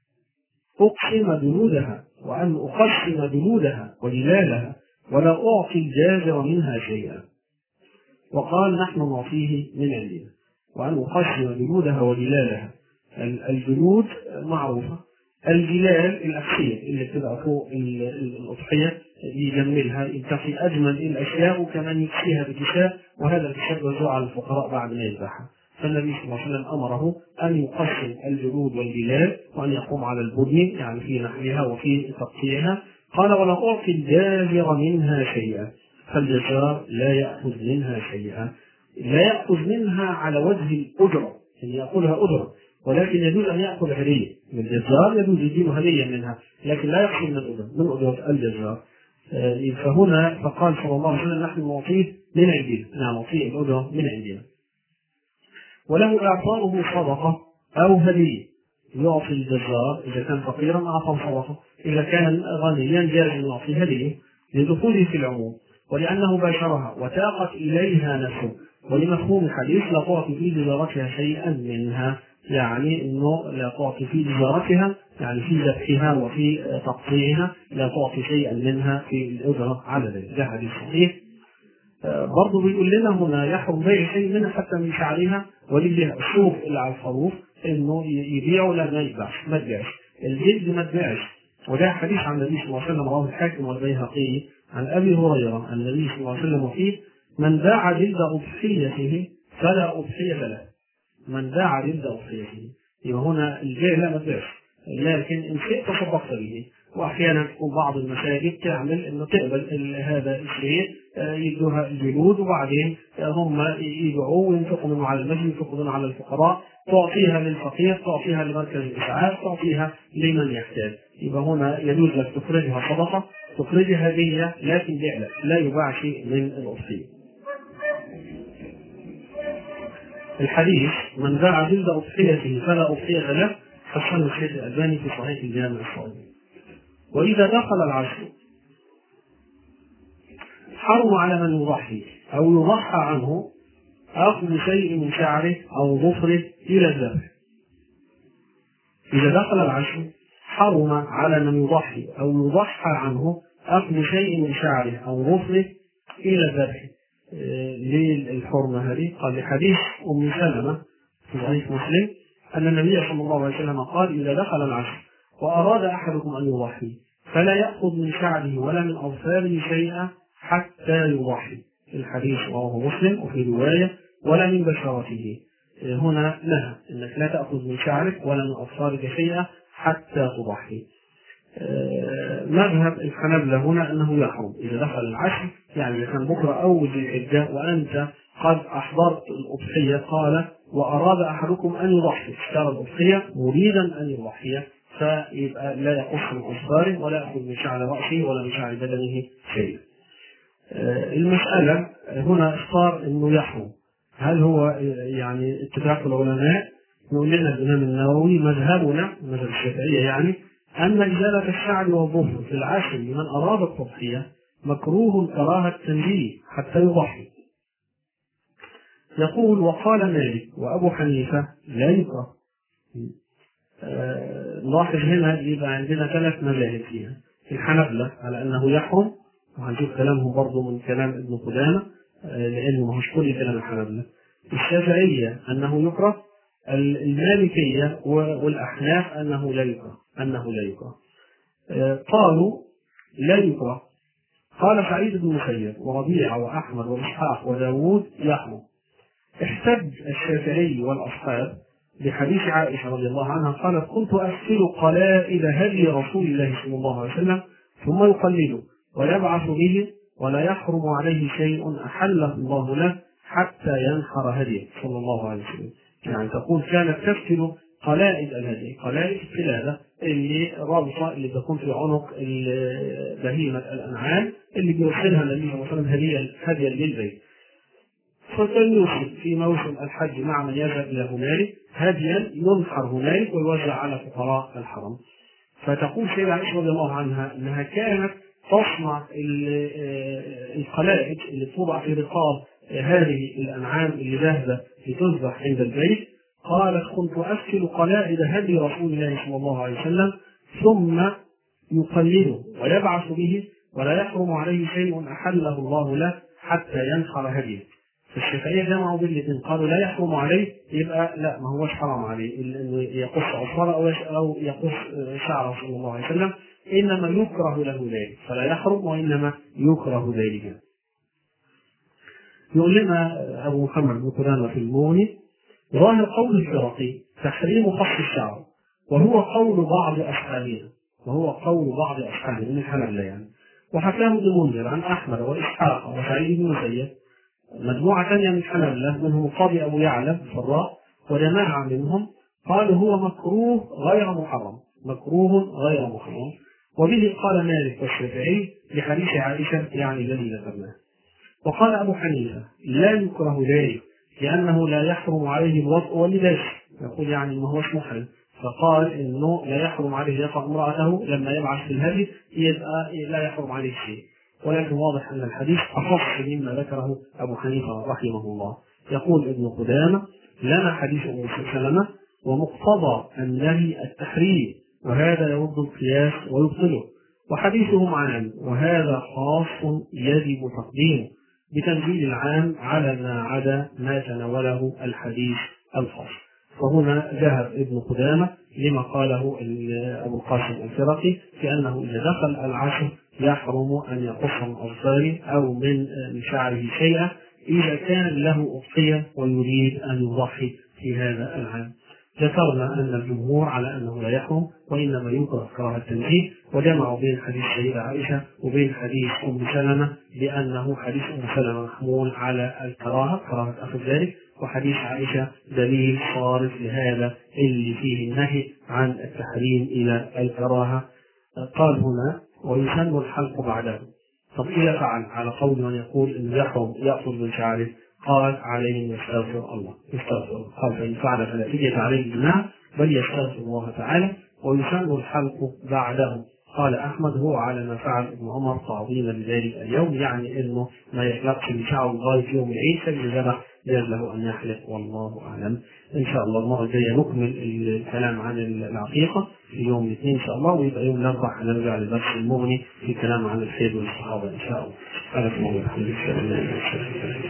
أقسم جلودها وأن أقسم جلودها وجلالها ولا أعطي الجازر منها شيئا، وقال نحن نعطيه من عندنا، وأن أقسم جلودها وجلالها. الجلود معروفة، الجلال الأكسية اللي بتبقى فوق الأضحية يجملها يكفي أجمل الأشياء، وكمان يكفيها بكساء، وهذا الكساء يوزع على الفقراء بعد ما يذبحها. فالنبي صلى الله عليه وسلم أمره أن يقسم الجلود والجلال وأن يقوم على البدن يعني في نحرها وفي تقطيعها. قال ولا أعطي الجازر منها شيئا، فالجزار لا يأخذ منها شيئا، لا يأخذ منها على وجه الأجرة، يعني يأخذها أجرة، ولكن يجوز أن يأخذ هدية من الجزار، يجوز يجيب هدية منها، لكن لا يأخذ من الأجرة من أجرة الجزار. فهنا فقال صلى الله عليه وسلم نحن نعطيه من عندنا، نعم نعطيه الأجرة من عندنا. وله إعطاؤه صدقة أو هدية، يعطي الجزار إذا كان فقيرا أعطى صدقة، إذا كان غنيا جاز يعطي هدية لدخوله في العموم، ولأنه باشرها وتاقت إليها نفسه، ولمفهوم الحديث لا تعطي في جزارتها شيئا منها، يعني أنه لا تعطي في جزارتها يعني في ذبحها وفي تقطيعها لا تعطي شيئا منها في الأجرة على ذلك. ده حديث صحيح. برضه بيقول لنا هنا يحرم بيع شيء منها حتى من شعرها ولجلدها، الصوف اللي على الخروف انه يبيعه لا ما يبيعش ما تبيعش، الجلد ما تبيعش. وده حديث عن النبي صلى الله عليه وسلم رواه الحاكم والبيهقي عن ابي هريره عن النبي صلى الله عليه وسلم فيه من باع جلد اضحيته فلا اضحيه له، من باع جلد اضحيته، يبقى هنا البيع لا ما تبيعش، لكن ان شئت تصدقت به. واحيانا تكون بعض المساجد تعمل انه تقبل هذا الشيء يدوها الجلود وبعدين هم يبيعوه وينفقوا منه على المسجد وينفقوا منه على الفقراء، تعطيها للفقير، تعطيها لمركز الاسعاف، تعطيها لمن يحتاج. يبقى هنا يجوز لك تخرجها صدقه، تخرجها هديه، لكن بيع لا, لا يباع شيء من الاضحيه. الحديث من باع جلد اضحيته فلا اضحيه له حسن الشيخ الألباني في صحيح الجامع الصحيح. وإذا دخل العشر حرم على من يضحي أو يضحى عنه أخذ شيء من شعره أو ظفره إلى الذبح. إذا دخل العشر حرم على من يضحي أو يضحى عنه أخذ شيء من شعره أو ظفره إلى الذبح. ليه الحرمة هذه؟ قال لحديث أم سلمة في صحيح مسلم أن النبي صلى الله عليه وسلم قال إذا دخل العشر وأراد أحدكم أن يضحي فلا يأخذ من شعره ولا من أظفاره شيئا حتى يضحي. الحديث رواه مسلم، وفي رواية ولا من بشرته. هنا نهى أنك لا تأخذ من شعرك ولا من أظفارك شيئا حتى تضحي. مذهب الحنابلة هنا أنه يحرم إذا دخل العشر، يعني إذا كان بكرة أو ذي الحجة وأنت قد أحضرت الأضحية قال وأراد أحدكم أن يضحي، اشترى الأضحية مريدا أن يضحي، فيبقى لا يقص من أظفاره ولا يأخذ من شعر رأسه ولا من شعر بدنه شيئا. المسألة هنا اختار أنه يحرم. هل هو يعني اتفاق العلماء؟ يقول لنا الإمام النووي مذهبنا مذهب الشافعية يعني أن إزالة الشعر والظفر في العاشر لمن أراد التضحية مكروه كراهة تنزيه حتى يضحي. يقول وقال مالك وأبو حنيفة لا يكره. نلاحظ هنا يبقى عندنا ثلاث مذاهب فيها. الحنبلة على أنه يحرم، وهنشوف كلامه برضه من كلام ابن قدامة لأنه ما هوش كل كلام الحنبلة. الشافعية أنه يكره، المالكية والأحناف أنه لا يكره أنه لا يكره. قالوا لا يكره. قال سعيد بن مسيب وربيعة وأحمد وإسحاق وداود يحرم. احتج الشافعي والأصحاب بحديث عائشة رضي الله عنها قالت كنت أغسل قلائد هدي رسول الله صلى الله عليه وسلم ثم يقلده ويبعث به ولا يحرم عليه شيء أحله الله له حتى ينحر هديه صلى الله عليه وسلم. يعني تقول كانت تغسل قلائد الهدي، قلائد القلادة اللي رابطة اللي تكون في عنق بهيمة الأنعام اللي بيرسلها النبي صلى الله عليه وسلم هديا هديا للبيت. فكان يوصل في موسم الحج مع من يذهب إلى هنالك هديا ينحر هنالك ويوزع على فقراء الحرم. فتقول سيدة عائشة رضي الله عنها أنها كانت تصنع القلائد اللي توضع في رقاب هذه الأنعام اللي ذاهبة لتذبح عند البيت. قالت كنت أغسل قلائد هدي رسول الله صلى الله عليه وسلم ثم يقلده ويبعث به ولا يحرم عليه شيء أحله الله له حتى ينحر هديه. فالشافعية جمعوا بالاثنين قالوا لا يحرم عليه، يبقى لا ما هوش حرام عليه انه يقص أظفاره او يقص شعره صلى الله عليه وسلم، انما يكره له ذلك، فلا يحرم وانما يكره ذلك. يقول لنا ابو محمد بن قدامة في المغني ظاهر قول الفرقي تحريم قص الشعر، وهو قول بعض اصحابنا وهو قول بعض اصحابنا من الحنابلة يعني، وحكاه ابن منذر عن احمد واسحاق وسعيد بن مسيب مجموعة ثانية من الحنابلة منهم القاضي أبو يعلى الفراء وجماعة منهم قالوا هو مكروه غير محرم، مكروه غير محرم. وبه قال مالك والشافعي لحديث عائشة يعني الذي ذكرناه. وقال أبو حنيفة لا يكره ذلك لأنه لا يحرم عليه الوطء واللباس، يقول يعني ما هوش محرم، فقال إنه لا يحرم عليه يقع امرأته لما يبعث في الهدي يبقى لا يحرم عليه شيء. ولكن واضح أن الحديث أخص مما ذكره أبو حنيفة رحمه الله. يقول ابن قدامة لنا حديث أم سلمة ومقتضى النهي التحريم، وهذا يرد القياس ويبطله، وحديثهم عام وهذا خاص يجب تقديمه بتنزيل العام على ما عدا ما تناوله الحديث الخاص. وهنا ذهب ابن قدامة لما قاله أبو القاسم الفرقي في أنه إذا دخل العشر يحرم أن يقص من أظفاره أو من شعره شيئا إذا كان له أضحية ويريد أن يضحي في هذا العام. ذكرنا أن الجمهور على أنه لا يحرم وإنما يكره كراهة التنزيه، وجمعوا بين حديث السيدة عائشة وبين حديث أم سلمة بأنه حديث أم سلمة محمول على الكراهة كراهة أخذ ذلك، وحديث عائشة دليل صارف لهذا اللي فيه النهي عن التحريم إلى الكراهة. قال هنا ويسن الحلق بعده. طب إذا فعل على قول من يقول إن يحرم يأخذ من شعره قال عليه أن يستغفر الله يستغفر. قال فإن فعل فلا فدية عليه الجماع بل يستغفر الله تعالى ويسن الحلق بعده. قال أحمد هو على ما فعل ابن عمر تعظيما لذلك اليوم، يعني إنه ما يحلقش من شعره لغاية يوم العيد فإذا ذبح جاز له أن يحلق والله أعلم. إن شاء الله المرة الجاية نكمل الكلام عن العقيقة في يوم الاثنين إن شاء الله، ويبقى يوم الأربعاء هنرجع للدرس المغني في كلام عن الحيض والصحابة إن شاء الله.